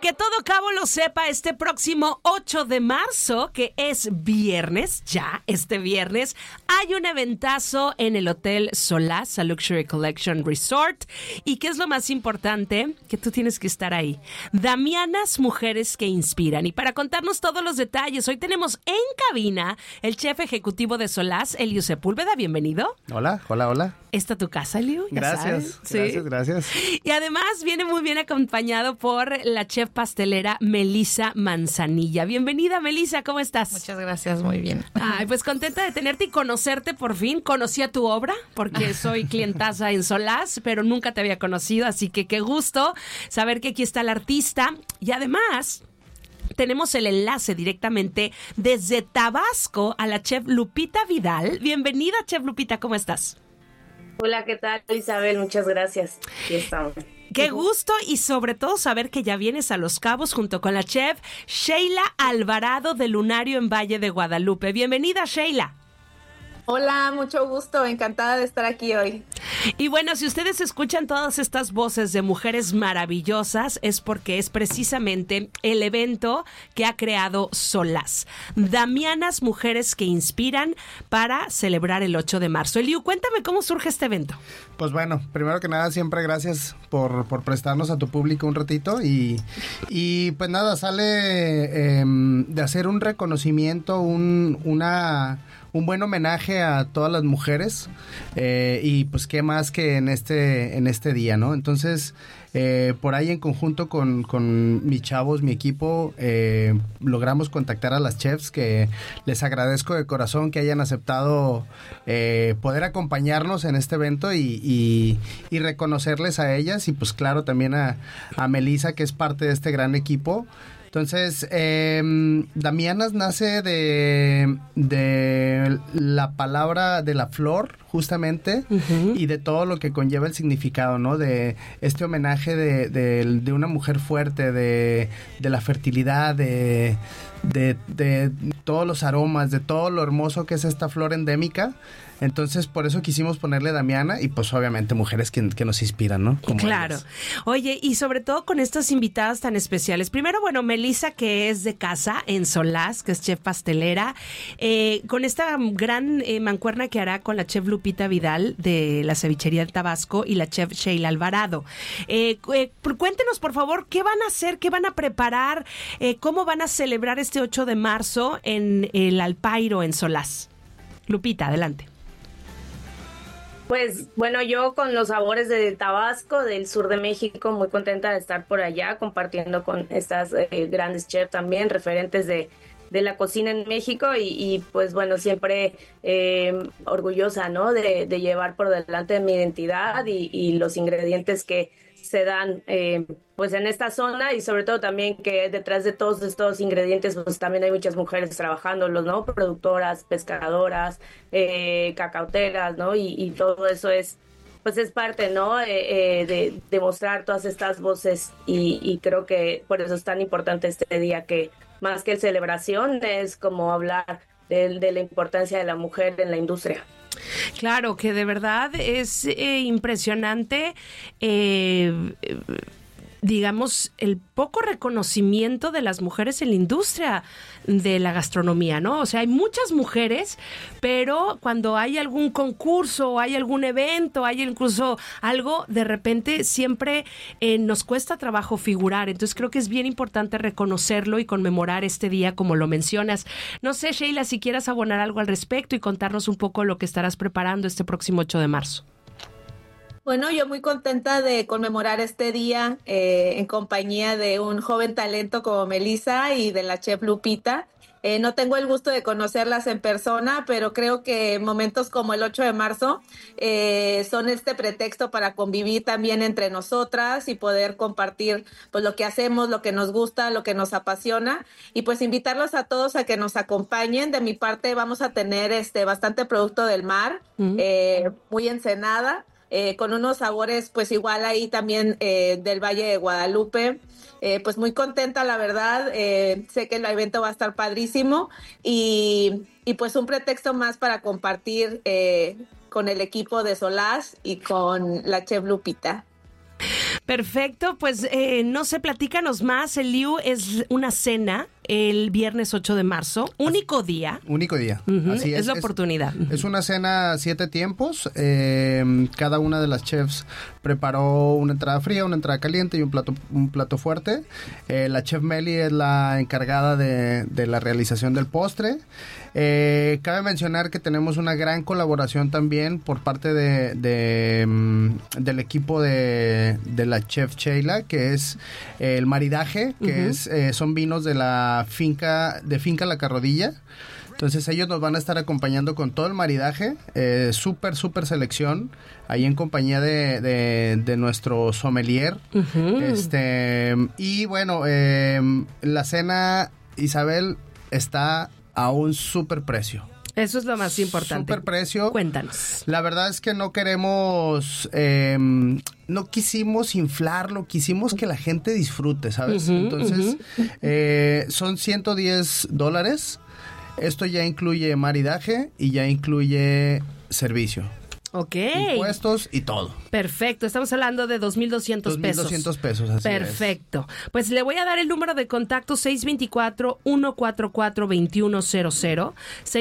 Que todo Cabo lo sepa, este próximo 8 de marzo, que es viernes, ya este viernes, hay un eventazo en el Hotel Solás, a Luxury Collection Resort. ¿Y qué es lo más importante? Que tú tienes que estar ahí. Damianas, mujeres que inspiran. Y para contarnos todos los detalles, hoy tenemos en cabina el chef ejecutivo de Solás, Elio Sepúlveda. Bienvenido. Hola. ¿Está tu casa, Elio? Gracias. Y además viene muy bien acompañado por la chef pastelera Melissa Manzanilla. Bienvenida, Melissa, ¿cómo estás? Muchas gracias, muy bien. Ay, pues contenta de tenerte y conocerte por fin. Conocía tu obra porque soy clientaza en Solás, pero nunca te había conocido, así que qué gusto saber que aquí está el artista. Y además tenemos el enlace directamente desde Tabasco a la chef Lupita Vidal. Bienvenida, chef Lupita, ¿cómo estás? Hola, ¿qué tal, Isabel? Muchas gracias. Aquí estamos. Qué gusto y sobre todo saber que ya vienes a Los Cabos junto con la chef Sheila Alvarado de Lunario en Valle de Guadalupe. Bienvenida, Sheila. Hola, mucho gusto, encantada de estar aquí hoy. Y bueno, si ustedes escuchan todas estas voces de mujeres maravillosas, es porque es precisamente el evento que ha creado Solás. Damianas, mujeres que inspiran, para celebrar el 8 de marzo. Eliu, cuéntame cómo surge este evento. Pues bueno, primero que nada, siempre gracias por prestarnos a tu público un ratito y pues nada, sale de hacer un reconocimiento, un buen homenaje a todas las mujeres y pues qué más que en este día, ¿no? Entonces, por ahí en conjunto con mis chavos, mi equipo, logramos contactar a las chefs, que les agradezco de corazón que hayan aceptado poder acompañarnos en este evento y reconocerles a ellas y pues claro también a Melissa, que es parte de este gran equipo. Entonces, Damianas nace de la palabra de la flor, justamente, y de todo lo que conlleva el significado, ¿no? De este homenaje de una mujer fuerte, de la fertilidad, de todos los aromas, de todo lo hermoso que es esta flor endémica. Entonces, por eso quisimos ponerle Damiana y pues obviamente mujeres que nos inspiran, ¿no? Como claro. ellas. Oye, y sobre todo con estas invitadas tan especiales. Primero, bueno, Melissa, que es de casa en Solás, que es chef pastelera, con esta gran mancuerna que hará con la chef Lupita Vidal de la cevichería de Tabasco y la chef Sheila Alvarado. Cuéntenos, por favor, ¿qué van a hacer? ¿Qué van a preparar? ¿Cómo van a celebrar este 8 de marzo en el Alpairo en Solás? Lupita, adelante. Pues bueno, yo con los sabores de Tabasco, del sur de México, muy contenta de estar por allá compartiendo con estas grandes chefs también, referentes de la cocina en México y pues bueno, siempre orgullosa, ¿no? De llevar por delante mi identidad y los ingredientes que se dan pues en esta zona y sobre todo también que detrás de todos estos ingredientes pues también hay muchas mujeres trabajándolos, ¿no? Productoras, pescadoras, cacauteras, ¿no? Y todo eso es pues es parte, ¿no? De mostrar todas estas voces y creo que por eso es tan importante este día, que más que celebración es como hablar de la importancia de la mujer en la industria. Claro, que de verdad es impresionante, digamos, el poco reconocimiento de las mujeres en la industria de la gastronomía, ¿no? O sea, hay muchas mujeres, pero cuando hay algún concurso, hay algún evento, hay incluso algo, de repente siempre nos cuesta trabajo figurar. Entonces creo que es bien importante reconocerlo y conmemorar este día como lo mencionas. No sé, Sheila, si quieras abonar algo al respecto y contarnos un poco lo que estarás preparando este próximo 8 de marzo. Bueno, yo muy contenta de conmemorar este día en compañía de un joven talento como Melissa y de la chef Lupita. No tengo el gusto de conocerlas en persona, pero creo que momentos como el 8 de marzo son este pretexto para convivir también entre nosotras y poder compartir pues lo que hacemos, lo que nos gusta, lo que nos apasiona y pues invitarlos a todos a que nos acompañen. De mi parte vamos a tener bastante producto del mar, muy Ensenada. Con unos sabores pues igual ahí también del Valle de Guadalupe. Pues muy contenta, la verdad. Sé que el evento va a estar padrísimo y pues un pretexto más para compartir con el equipo de Solás y con la chef Lupita. Perfecto, pues no sé, platícanos más. El Liu es una cena el viernes 8 de marzo, único día. Único día, así es la oportunidad. Es una cena 7 tiempos, cada una de las chefs preparó una entrada fría, una entrada caliente y un plato fuerte. La chef Meli es la encargada de la realización del postre. Cabe mencionar que tenemos una gran colaboración también por parte del equipo de la chef Sheila, que es el maridaje, que son vinos de la finca La Carrodilla. Entonces ellos nos van a estar acompañando con todo el maridaje, súper selección, ahí en compañía de nuestro sommelier. Y bueno, la cena, Isabel, está a un súper precio. Eso es lo más importante. Súper precio. Cuéntanos. La verdad es que no queremos, no quisimos inflarlo, quisimos que la gente disfrute, ¿sabes? Entonces, son $110. Esto ya incluye maridaje y ya incluye servicio. Ok. Impuestos y todo. Perfecto. Estamos hablando de 2,200 pesos. 2,200 pesos, así Perfecto. Pues le voy a dar el número de contacto 624-144-2100.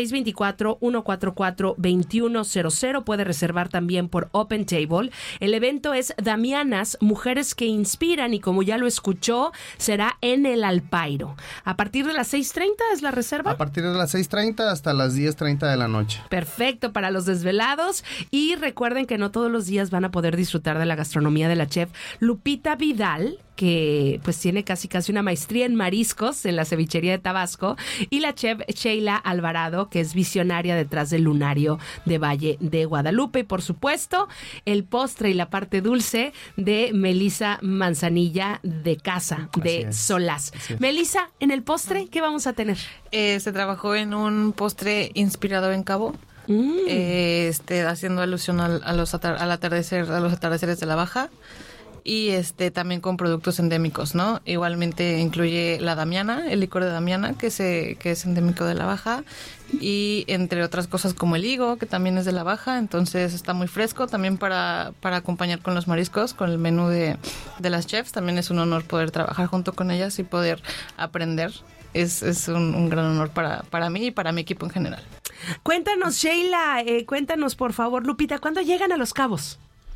624-144-2100. Puede reservar también por Open Table. El evento es Damianas, Mujeres que Inspiran, y como ya lo escuchó, será en el Alpairo. A partir de las 6:30 es la reserva. A partir de las 6:30 hasta las 10:30 de la noche. Perfecto, para los desvelados. Y recuerden que no todos los días van a poder disfrutar de la gastronomía de la chef Lupita Vidal, que pues tiene casi una maestría en mariscos en la cevichería de Tabasco, y la chef Sheila Alvarado, que es visionaria detrás del Lunario de Valle de Guadalupe, y por supuesto el postre y la parte dulce de Melissa Manzanilla de Casa de Solás. Melissa, en el postre, ¿qué vamos a tener? Se trabajó en un postre inspirado en Cabo. Haciendo alusión al atardecer, a los atardeceres de la Baja, y también con productos endémicos, ¿no? Igualmente incluye la Damiana, el licor de Damiana, que es endémico de la Baja, y entre otras cosas como el higo, que también es de la Baja. Entonces está muy fresco también para acompañar con los mariscos, con el menú de las chefs. También es un honor poder trabajar junto con ellas y poder aprender. Es un gran honor para mí y para mi equipo en general. Cuéntanos, Sheila, cuéntanos por favor, Lupita, ¿cuándo llegan a Los Cabos?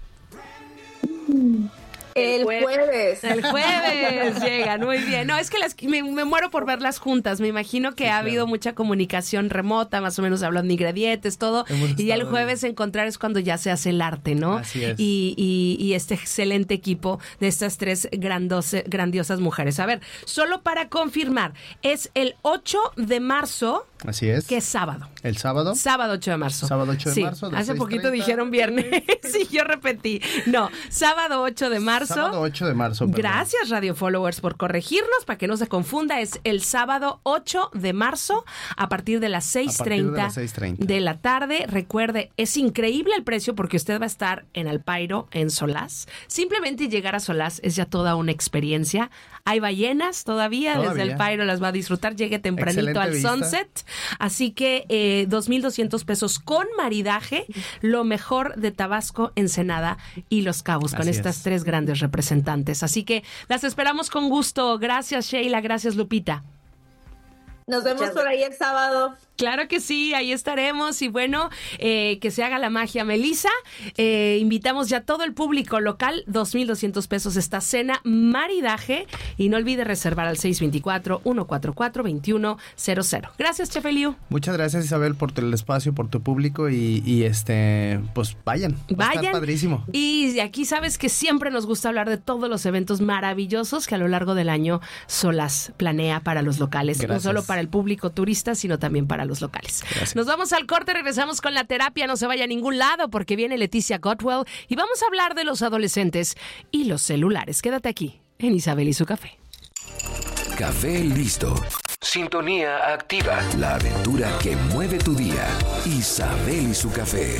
El jueves. El jueves llegan, muy bien. No, es que me muero por verlas juntas. Me imagino que ha habido mucha comunicación remota, más o menos hablando de ingredientes, todo. Y ya el jueves encontrar es cuando ya se hace el arte, ¿no? Así es. Y este excelente equipo de estas tres grandiosas mujeres. A ver, solo para confirmar, es el 8 de marzo. Así es. Que es sábado. ¿El sábado? Sábado 8 de marzo. Sábado 8 de marzo. Hace poquito dijeron viernes. Sí, yo repetí. No, sábado 8 de marzo. Sábado 8 de marzo. Perdón. Gracias, Radio Followers, por corregirnos, para que no se confunda. Es el sábado 8 de marzo a partir de las 6:30 de la tarde. Recuerde, es increíble el precio porque usted va a estar en Alpairo, en Solás. Simplemente llegar a Solás es ya toda una experiencia. Hay ballenas todavía. Desde Alpairo las va a disfrutar. Llegue tempranito excelente al vista. Sunset. Así que 2,200 pesos con maridaje, lo mejor de Tabasco, Ensenada y Los Cabos, con estas tres grandes representantes. Así que las esperamos con gusto. Gracias, Sheila. Gracias, Lupita. Nos vemos por ahí el sábado. Claro que sí, ahí estaremos. Y bueno, que se haga la magia, Melissa. Invitamos ya todo el público local, 2,200 pesos esta cena maridaje. Y no olvide reservar al 624-144-2100. Gracias, Chef Eliu. Muchas gracias, Isabel, por el espacio, por tu público y pues vayan. Va a estar padrísimo. Y aquí sabes que siempre nos gusta hablar de todos los eventos maravillosos que a lo largo del año Solás planea para los locales. Gracias. No solo para el público turista, sino también para los locales. Gracias. Nos vamos al corte, regresamos con la terapia. No se vaya a ningún lado porque viene Leticia Cotwell y vamos a hablar de los adolescentes y los celulares. Quédate aquí en Isabel y su café. Café listo. Sintonía activa. La aventura que mueve tu día. Isabel y su café.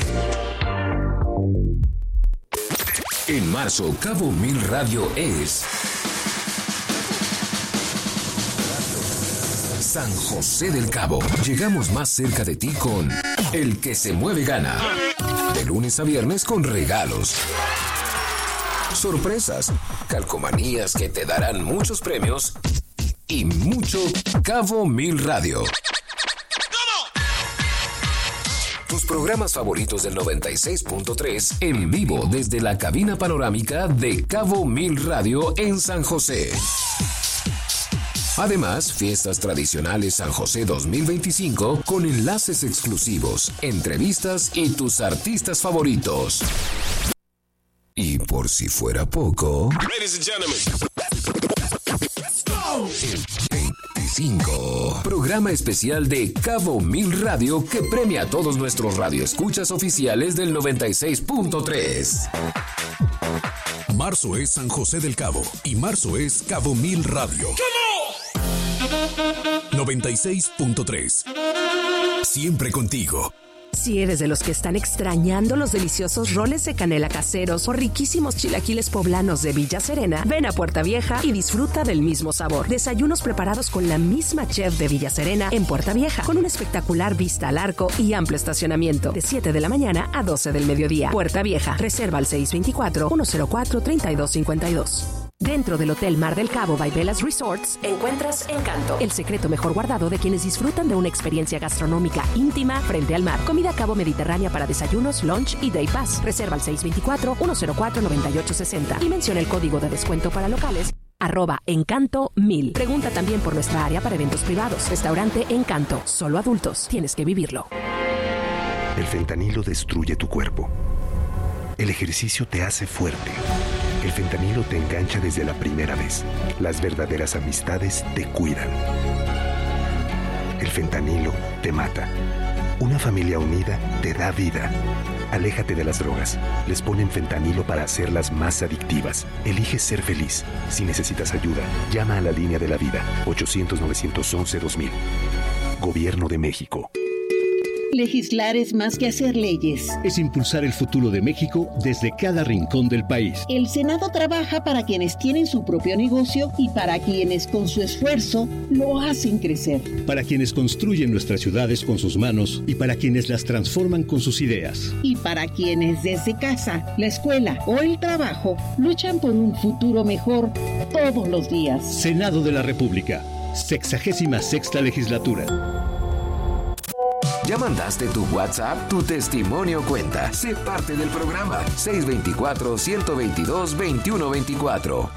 En marzo, Cabo Mil Radio es San José del Cabo. Llegamos más cerca de ti con El que se mueve gana. De lunes a viernes con regalos. sorpresas, calcomanías que te darán muchos premios y mucho Cabo Mil Radio. Tus programas favoritos del 96.3 en vivo desde la cabina panorámica de Cabo Mil Radio en San José. Además, fiestas tradicionales San José 2025 con enlaces exclusivos, entrevistas y tus artistas favoritos. Y por si fuera poco, Ladies and gentlemen, el 25, programa especial de Cabo Mil Radio que premia a todos nuestros radioescuchas oficiales del 96.3. Marzo es San José del Cabo y marzo es Cabo Mil Radio. 96.3. Siempre contigo. Si eres de los que están extrañando los deliciosos roles de canela caseros o riquísimos chilaquiles poblanos de Villa Serena, ven a Puerta Vieja y disfruta del mismo sabor. Desayunos preparados con la misma chef de Villa Serena en Puerta Vieja, con una espectacular vista al arco y amplio estacionamiento, de 7 de la mañana a 12 del mediodía. Puerta Vieja, reserva al 624-104-3252. Dentro del Hotel Mar del Cabo by Velas Resorts encuentras Encanto, el secreto mejor guardado de quienes disfrutan de una experiencia gastronómica íntima frente al mar. Comida Cabo Mediterránea para desayunos, lunch y day pass. Reserva al 624-104-9860 y menciona el código de descuento para locales @Encanto1000. Pregunta también por nuestra área para eventos privados. Restaurante Encanto, solo adultos. Tienes que vivirlo. El fentanilo destruye tu cuerpo. El ejercicio te hace fuerte. El fentanilo te engancha desde la primera vez. Las verdaderas amistades te cuidan. El fentanilo te mata. Una familia unida te da vida. Aléjate de las drogas. Les ponen fentanilo para hacerlas más adictivas. Elige ser feliz. Si necesitas ayuda, llama a la línea de la vida. 800-911-2000. Gobierno de México. Legislar es más que hacer leyes. Es impulsar el futuro de México desde cada rincón del país. El Senado trabaja para quienes tienen su propio negocio y para quienes con su esfuerzo lo hacen crecer. Para quienes construyen nuestras ciudades con sus manos y para quienes las transforman con sus ideas. Y para quienes desde casa, la escuela o el trabajo luchan por un futuro mejor todos los días. Senado de la República, 66ª legislatura. ¿Ya mandaste tu WhatsApp? Tu testimonio cuenta. Sé parte del programa. 624-122-2124.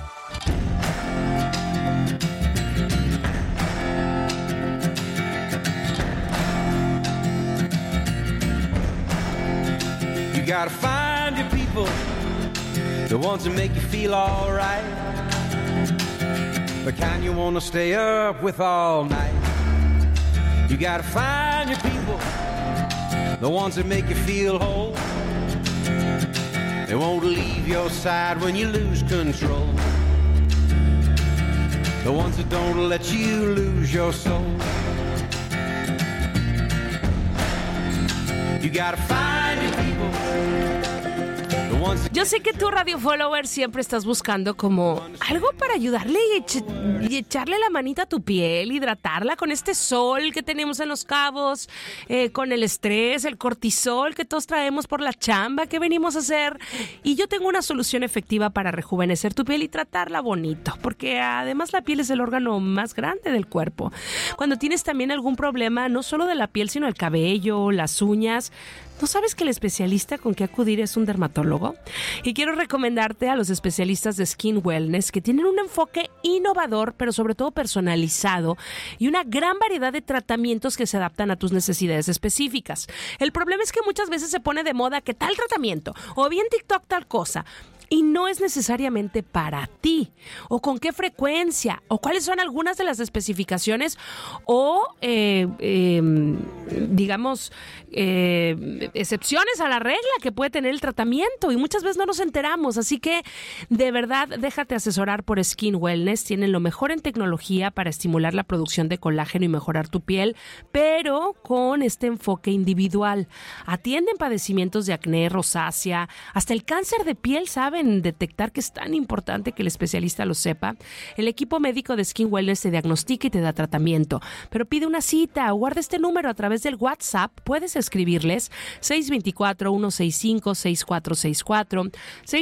You gotta find your people, the ones that make you feel alright, the kind you wanna stay up with all night. You gotta find your people, the ones that make you feel whole. They won't leave your side when you lose control. The ones that don't let you lose your soul. You gotta find your people. Yo sé que tú, Radio Follower, siempre estás buscando como algo para ayudarle y echarle la manita a tu piel, hidratarla con este sol que tenemos en Los Cabos, con el estrés, el cortisol que todos traemos por la chamba que venimos a hacer. Y yo tengo una solución efectiva para rejuvenecer tu piel y tratarla bonito, porque además la piel es el órgano más grande del cuerpo. Cuando tienes también algún problema, no solo de la piel, sino el cabello, las uñas, ¿no sabes que el especialista con que acudir es un dermatólogo? Y quiero recomendarte a los especialistas de Skin Wellness, que tienen un enfoque innovador, pero sobre todo personalizado, y una gran variedad de tratamientos que se adaptan a tus necesidades específicas. El problema es que muchas veces se pone de moda que tal tratamiento, o bien TikTok tal cosa, y no es necesariamente para ti, o con qué frecuencia, o cuáles son algunas de las especificaciones, o excepciones a la regla que puede tener el tratamiento, y muchas veces no nos enteramos. Así que de verdad déjate asesorar por Skin Wellness. Tienen lo mejor en tecnología para estimular la producción de colágeno y mejorar tu piel, pero con este enfoque individual. Atienden padecimientos de acné, rosácea, hasta el cáncer de piel. Saben detectar, que es tan importante que el especialista lo sepa. El equipo médico de Skin Wellness te diagnostica y te da tratamiento, pero pide una cita o guarda este número a través través del WhatsApp puedes escribirles 624-165-6464,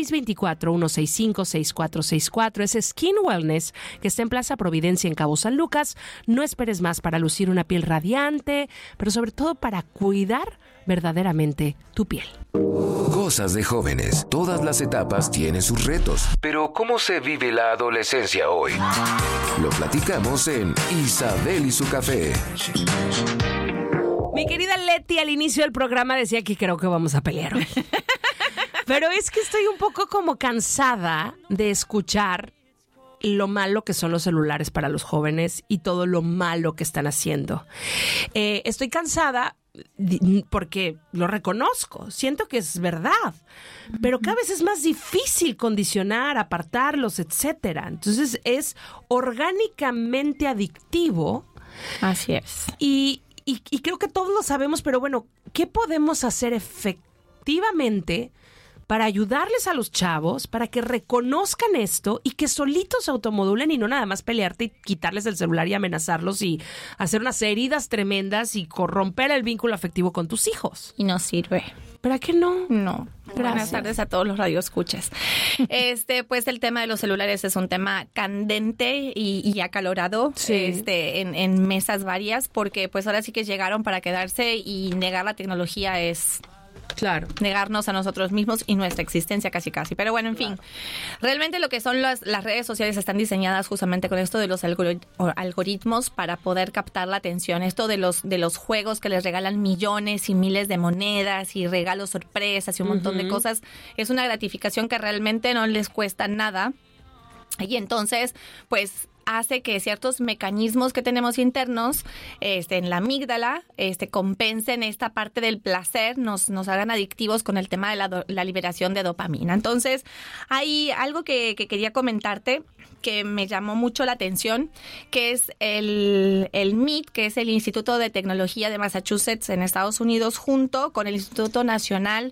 624-165-6464. Es Skin Wellness, que está en Plaza Providencia en Cabo San Lucas. No esperes más para lucir una piel radiante, pero sobre todo para cuidar verdaderamente tu piel. Cosas de jóvenes. Todas las etapas tienen sus retos. Pero ¿cómo se vive la adolescencia hoy? Lo platicamos en Isabel y su café. Mi querida Leti al inicio del programa decía que creo que vamos a pelear hoy. Pero es que estoy un poco como cansada de escuchar lo malo que son los celulares para los jóvenes y todo lo malo que están haciendo. Estoy cansada porque lo reconozco, siento que es verdad, pero cada vez es más difícil condicionar, apartarlos, etcétera. Entonces es orgánicamente adictivo. Así es. Y creo que todos lo sabemos, pero bueno, ¿qué podemos hacer efectivamente para ayudarles a los chavos, para que reconozcan esto y que solitos se automodulen y no nada más pelearte y quitarles el celular y amenazarlos y hacer unas heridas tremendas y corromper el vínculo afectivo con tus hijos? Y no sirve. ¿Para qué no? No. Gracias. Buenas tardes a todos los radioescuchas. Pues el tema de los celulares es un tema candente y acalorado, sí, en mesas varias, porque pues ahora sí que llegaron para quedarse y negar la tecnología es... Claro. Negarnos a nosotros mismos y nuestra existencia casi. Pero bueno, en fin. Realmente lo que son las redes sociales están diseñadas justamente con esto de los algoritmos para poder captar la atención. Esto de los juegos que les regalan millones y miles de monedas y regalos sorpresas y un montón de cosas. Es una gratificación que realmente no les cuesta nada. Y entonces, pues... hace que ciertos mecanismos que tenemos internos en la amígdala compensen esta parte del placer, nos hagan adictivos con el tema de la liberación de dopamina. Entonces, hay algo que quería comentarte que me llamó mucho la atención, que es el MIT, que es el Instituto de Tecnología de Massachusetts en Estados Unidos, junto con el Instituto Nacional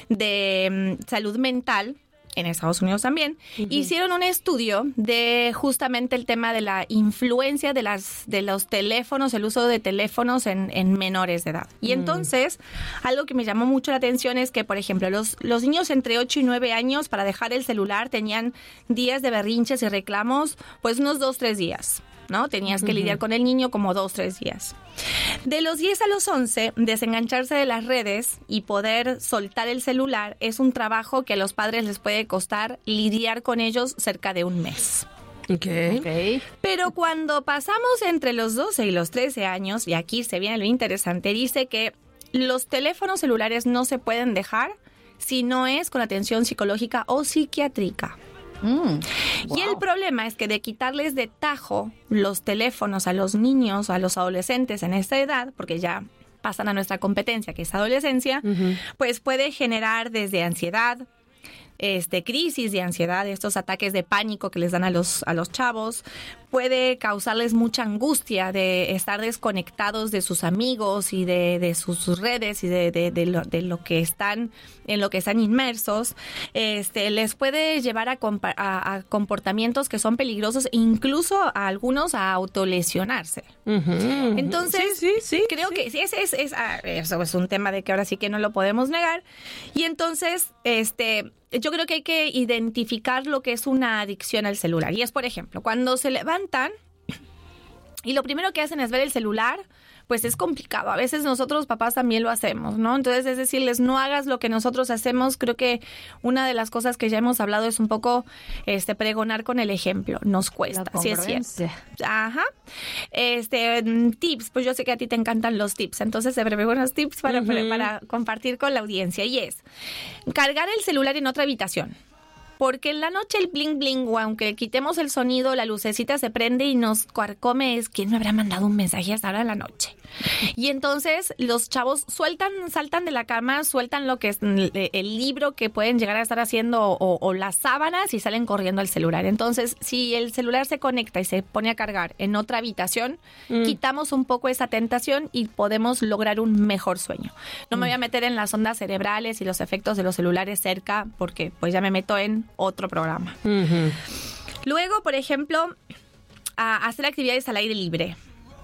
de Salud Mental, en Estados Unidos también, hicieron un estudio de justamente el tema de la influencia de los teléfonos, el uso de teléfonos en menores de edad. Y entonces, algo que me llamó mucho la atención es que, por ejemplo, los niños entre 8 y 9 años para dejar el celular tenían días de berrinches y reclamos, pues unos 2-3 días, ¿no? Tenías que lidiar con el niño como 2-3 días. De los 10 a los 11, desengancharse de las redes y poder soltar el celular es un trabajo que a los padres les puede costar lidiar con ellos cerca de un mes. Okay. Pero cuando pasamos entre los 12 y los 13 años, y aquí se viene lo interesante, dice que los teléfonos celulares no se pueden dejar si no es con atención psicológica o psiquiátrica. Y el problema es que de quitarles de tajo los teléfonos a los niños, a los adolescentes en esta edad, porque ya pasan a nuestra competencia, que es adolescencia, pues puede generar desde ansiedad, crisis de ansiedad, estos ataques de pánico que les dan a los chavos, puede causarles mucha angustia de estar desconectados de sus amigos y de sus redes y de lo que están, en lo que están inmersos. Les puede llevar a comportamientos que son peligrosos, incluso a algunos a autolesionarse. Entonces, sí, creo que sí, eso es un tema de que ahora sí que no lo podemos negar. Y entonces, yo creo que hay que identificar lo que es una adicción al celular. Y es, por ejemplo, cuando se levantan y lo primero que hacen es ver el celular, pues es complicado. A veces nosotros papás también lo hacemos, ¿no? Entonces es decirles, no hagas lo que nosotros hacemos. Creo que una de las cosas que ya hemos hablado es un poco pregonar con el ejemplo. Nos cuesta, sí es cierto. Ajá. Tips, pues yo sé que a ti te encantan los tips, entonces se prevé unos tips para compartir con la audiencia, y es cargar el celular en otra habitación. Porque en la noche el bling bling, o aunque quitemos el sonido, la lucecita se prende y nos carcome. Es ¿quién me habrá mandado un mensaje hasta ahora de la noche? Y entonces los chavos saltan de la cama, sueltan lo que es el libro que pueden llegar a estar haciendo o las sábanas y salen corriendo al celular. Entonces, si el celular se conecta y se pone a cargar en otra habitación, quitamos un poco esa tentación y podemos lograr un mejor sueño. No me voy a meter en las ondas cerebrales y los efectos de los celulares cerca, porque pues ya me meto en otro programa. Luego, por ejemplo, a hacer actividades al aire libre.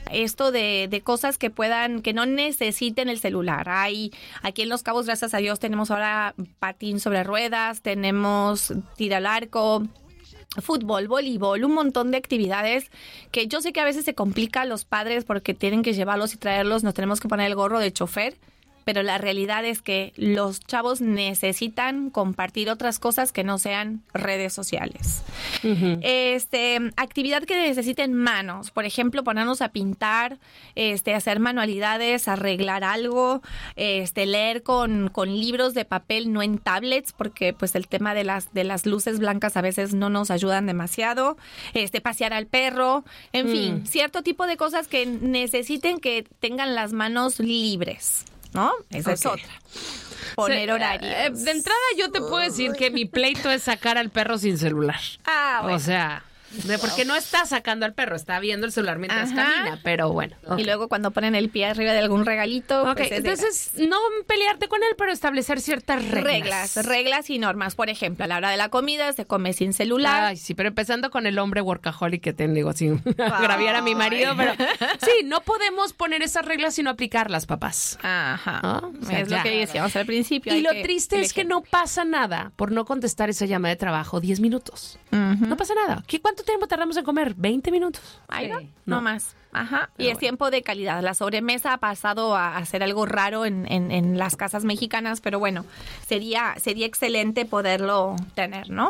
esto de cosas que no necesiten el celular. Aquí en Los Cabos, gracias a Dios, tenemos ahora patín sobre ruedas, tenemos tiro al arco, fútbol, voleibol, un montón de actividades que yo sé que a veces se complica a los padres porque tienen que llevarlos y traerlos, nos tenemos que poner el gorro de chofer, pero la realidad es que los chavos necesitan compartir otras cosas que no sean redes sociales. Uh-huh. Actividad que necesiten manos, por ejemplo, ponernos a pintar, hacer manualidades, arreglar algo, leer con libros de papel, no en tablets, porque pues el tema de las luces blancas a veces no nos ayudan demasiado, pasear al perro, en fin, cierto tipo de cosas que necesiten que tengan las manos libres, ¿no? Esa es otra. Poner horarios. De entrada yo te puedo decir que mi pleito es sacar al perro sin celular. Bueno. O sea, porque no está sacando al perro, está viendo el celular mientras camina, pero bueno. Okay. Y luego cuando ponen el pie arriba de algún regalito. Okay, pues entonces no pelearte con él, pero establecer ciertas reglas. Reglas y normas. Por ejemplo, a la hora de la comida se come sin celular. Ay, sí, pero empezando con el hombre workaholic que tengo, sin agraviar a mi marido, pero sí, no podemos poner esas reglas sino aplicarlas, papás. Ajá. ¿No? O sea, es lo que decíamos al principio. Y lo triste es que no pasa nada por no contestar esa llamada de trabajo 10 minutos. No pasa nada. ¿Cuánto tiempo tardamos en comer? 20 minutos. Ay, no más. Ajá. Pero y es tiempo de calidad. La sobremesa ha pasado a ser algo raro en las casas mexicanas, pero bueno, sería excelente poderlo tener, ¿no?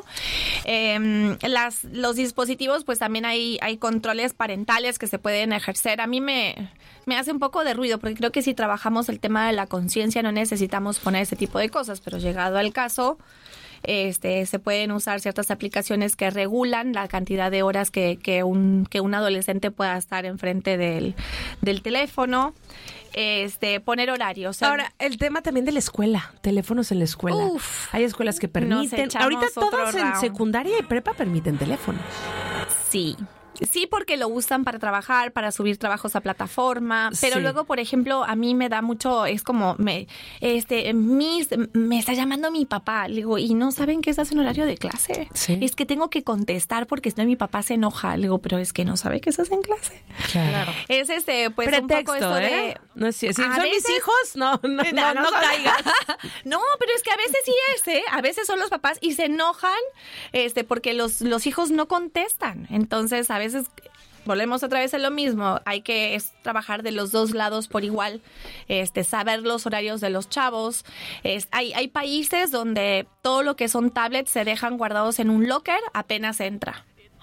Los dispositivos, pues también hay controles parentales que se pueden ejercer. A mí me hace un poco de ruido, porque creo que si trabajamos el tema de la conciencia no necesitamos poner ese tipo de cosas, pero llegado al caso, se pueden usar ciertas aplicaciones que regulan la cantidad de horas que un adolescente pueda estar enfrente del teléfono. Poner horarios. Ahora, el tema también de la escuela, teléfonos en la escuela. Uf, hay escuelas que permiten. Ahorita todas en secundaria y prepa permiten teléfonos. Sí. Sí, porque lo usan para trabajar, para subir trabajos a plataforma, pero luego, por ejemplo, a mí me da mucho, es como, me está llamando mi papá, le digo, ¿y no saben que estás en horario de clase? Sí. Es que tengo que contestar porque si no mi papá se enoja, le digo, pero es que no sabe que estás en clase. Claro. Es pues pretexto, un poco esto de... No sé, si son veces, mis hijos, no caigas. No, pero es que a veces sí a veces son los papás y se enojan, porque los hijos no contestan, entonces a veces volvemos otra vez a lo mismo, hay que trabajar de los dos lados por igual, saber los horarios de los chavos. Hay países donde todo lo que son tablets se dejan guardados en un locker apenas entra.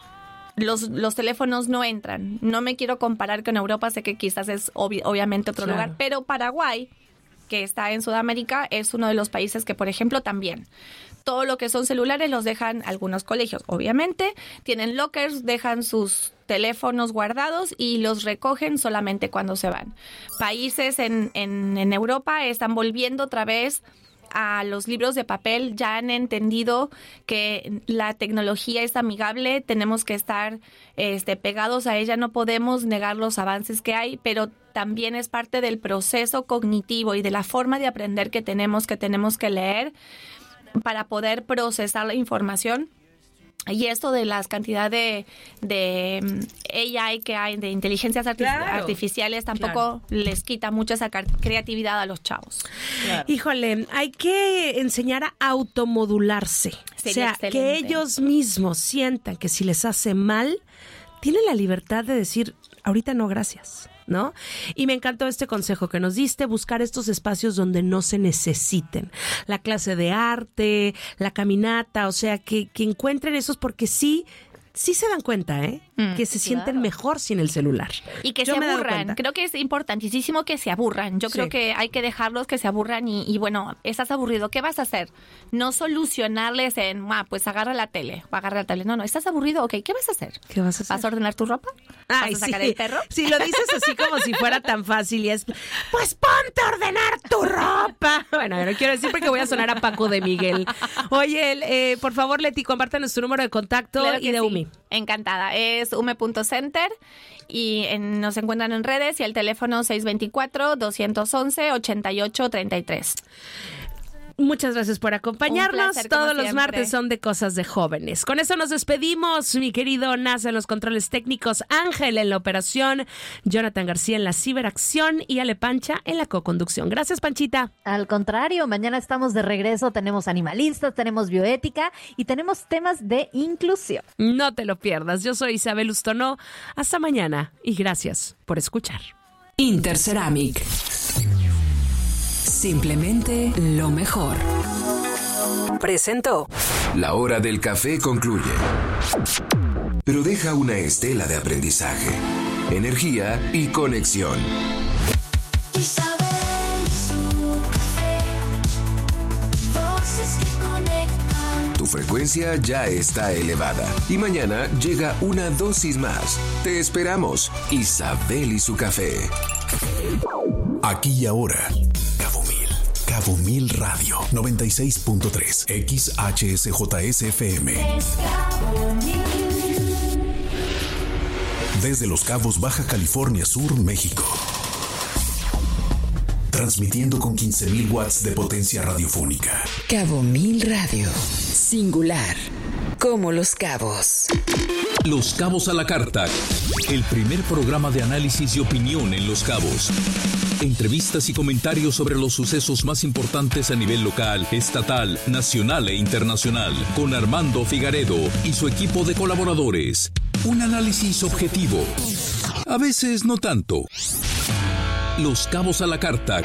Los teléfonos no entran. No me quiero comparar con Europa, sé que quizás es obviamente otro lugar, pero Paraguay, que está en Sudamérica, es uno de los países que, por ejemplo, también todo lo que son celulares los dejan algunos colegios. Obviamente, tienen lockers, dejan sus teléfonos guardados y los recogen solamente cuando se van. Países en Europa están volviendo otra vez a los libros de papel, ya han entendido que la tecnología es amigable, tenemos que estar pegados a ella, no podemos negar los avances que hay, pero también es parte del proceso cognitivo y de la forma de aprender que tenemos que leer para poder procesar la información. Y esto de las cantidades de AI que hay, de inteligencias artificiales, tampoco les quita mucha esa creatividad a los chavos. Claro. Híjole, hay que enseñar a automodularse. Sería excelente. Que ellos mismos sientan que si les hace mal, tienen la libertad de decir, ahorita no, gracias, ¿no? Y me encantó este consejo que nos diste, buscar estos espacios donde no se necesiten. La clase de arte, la caminata, o sea, que encuentren esos, porque sí se dan cuenta, que se sienten mejor sin el celular. Y que se aburran. Creo que es importantísimo que se aburran. Yo creo que hay que dejarlos que se aburran y bueno, estás aburrido, ¿qué vas a hacer? No solucionarles en, pues agarra la tele o agarra la tablet. No, estás aburrido, ok, ¿qué vas a hacer? ¿Qué vas a hacer? ¿Vas a ordenar tu ropa? ¿Vas a sacar el perro? Si lo dices así como si fuera tan fácil y es, pues ponte a ordenar tu ropa. Bueno, no quiero decir porque voy a sonar a Paco de Miguel. Oye, por favor, Leti, compártanos tu número de contacto y de UMI. Encantada. Es ume.center y nos encuentran en redes y el teléfono 624-211-8833. Muchas gracias por acompañarnos. placer, como Todos los siempre. martes son de cosas de jóvenes. Con eso nos despedimos, mi querido NASA en los controles técnicos, Ángel en la operación, Jonathan García en la ciberacción y Ale Pancha en la coconducción. Gracias, Panchita. Al contrario, mañana estamos de regreso, tenemos animalistas, tenemos bioética y tenemos temas de inclusión. No te lo pierdas. Yo soy Isabel Ustonó. Hasta mañana y gracias por escuchar. Interceramic. Simplemente lo mejor. Presentó. La hora del café concluye. Pero deja una estela de aprendizaje, energía y conexión. Tu frecuencia ya está elevada y mañana llega una dosis más. Te esperamos. Isabel y su café. Aquí y ahora. Cabo Mil Radio 96.3 XHSJSFM. Desde Los Cabos, Baja California Sur, México. Transmitiendo con 15,000 watts de potencia radiofónica. Cabo Mil Radio. Singular. Como Los Cabos. Los Cabos a la Carta. El primer programa de análisis y opinión en Los Cabos. Entrevistas y comentarios sobre los sucesos más importantes a nivel local, estatal, nacional e internacional. Con Armando Figaredo y su equipo de colaboradores. Un análisis objetivo. A veces no tanto. Los Cabos a la Carta.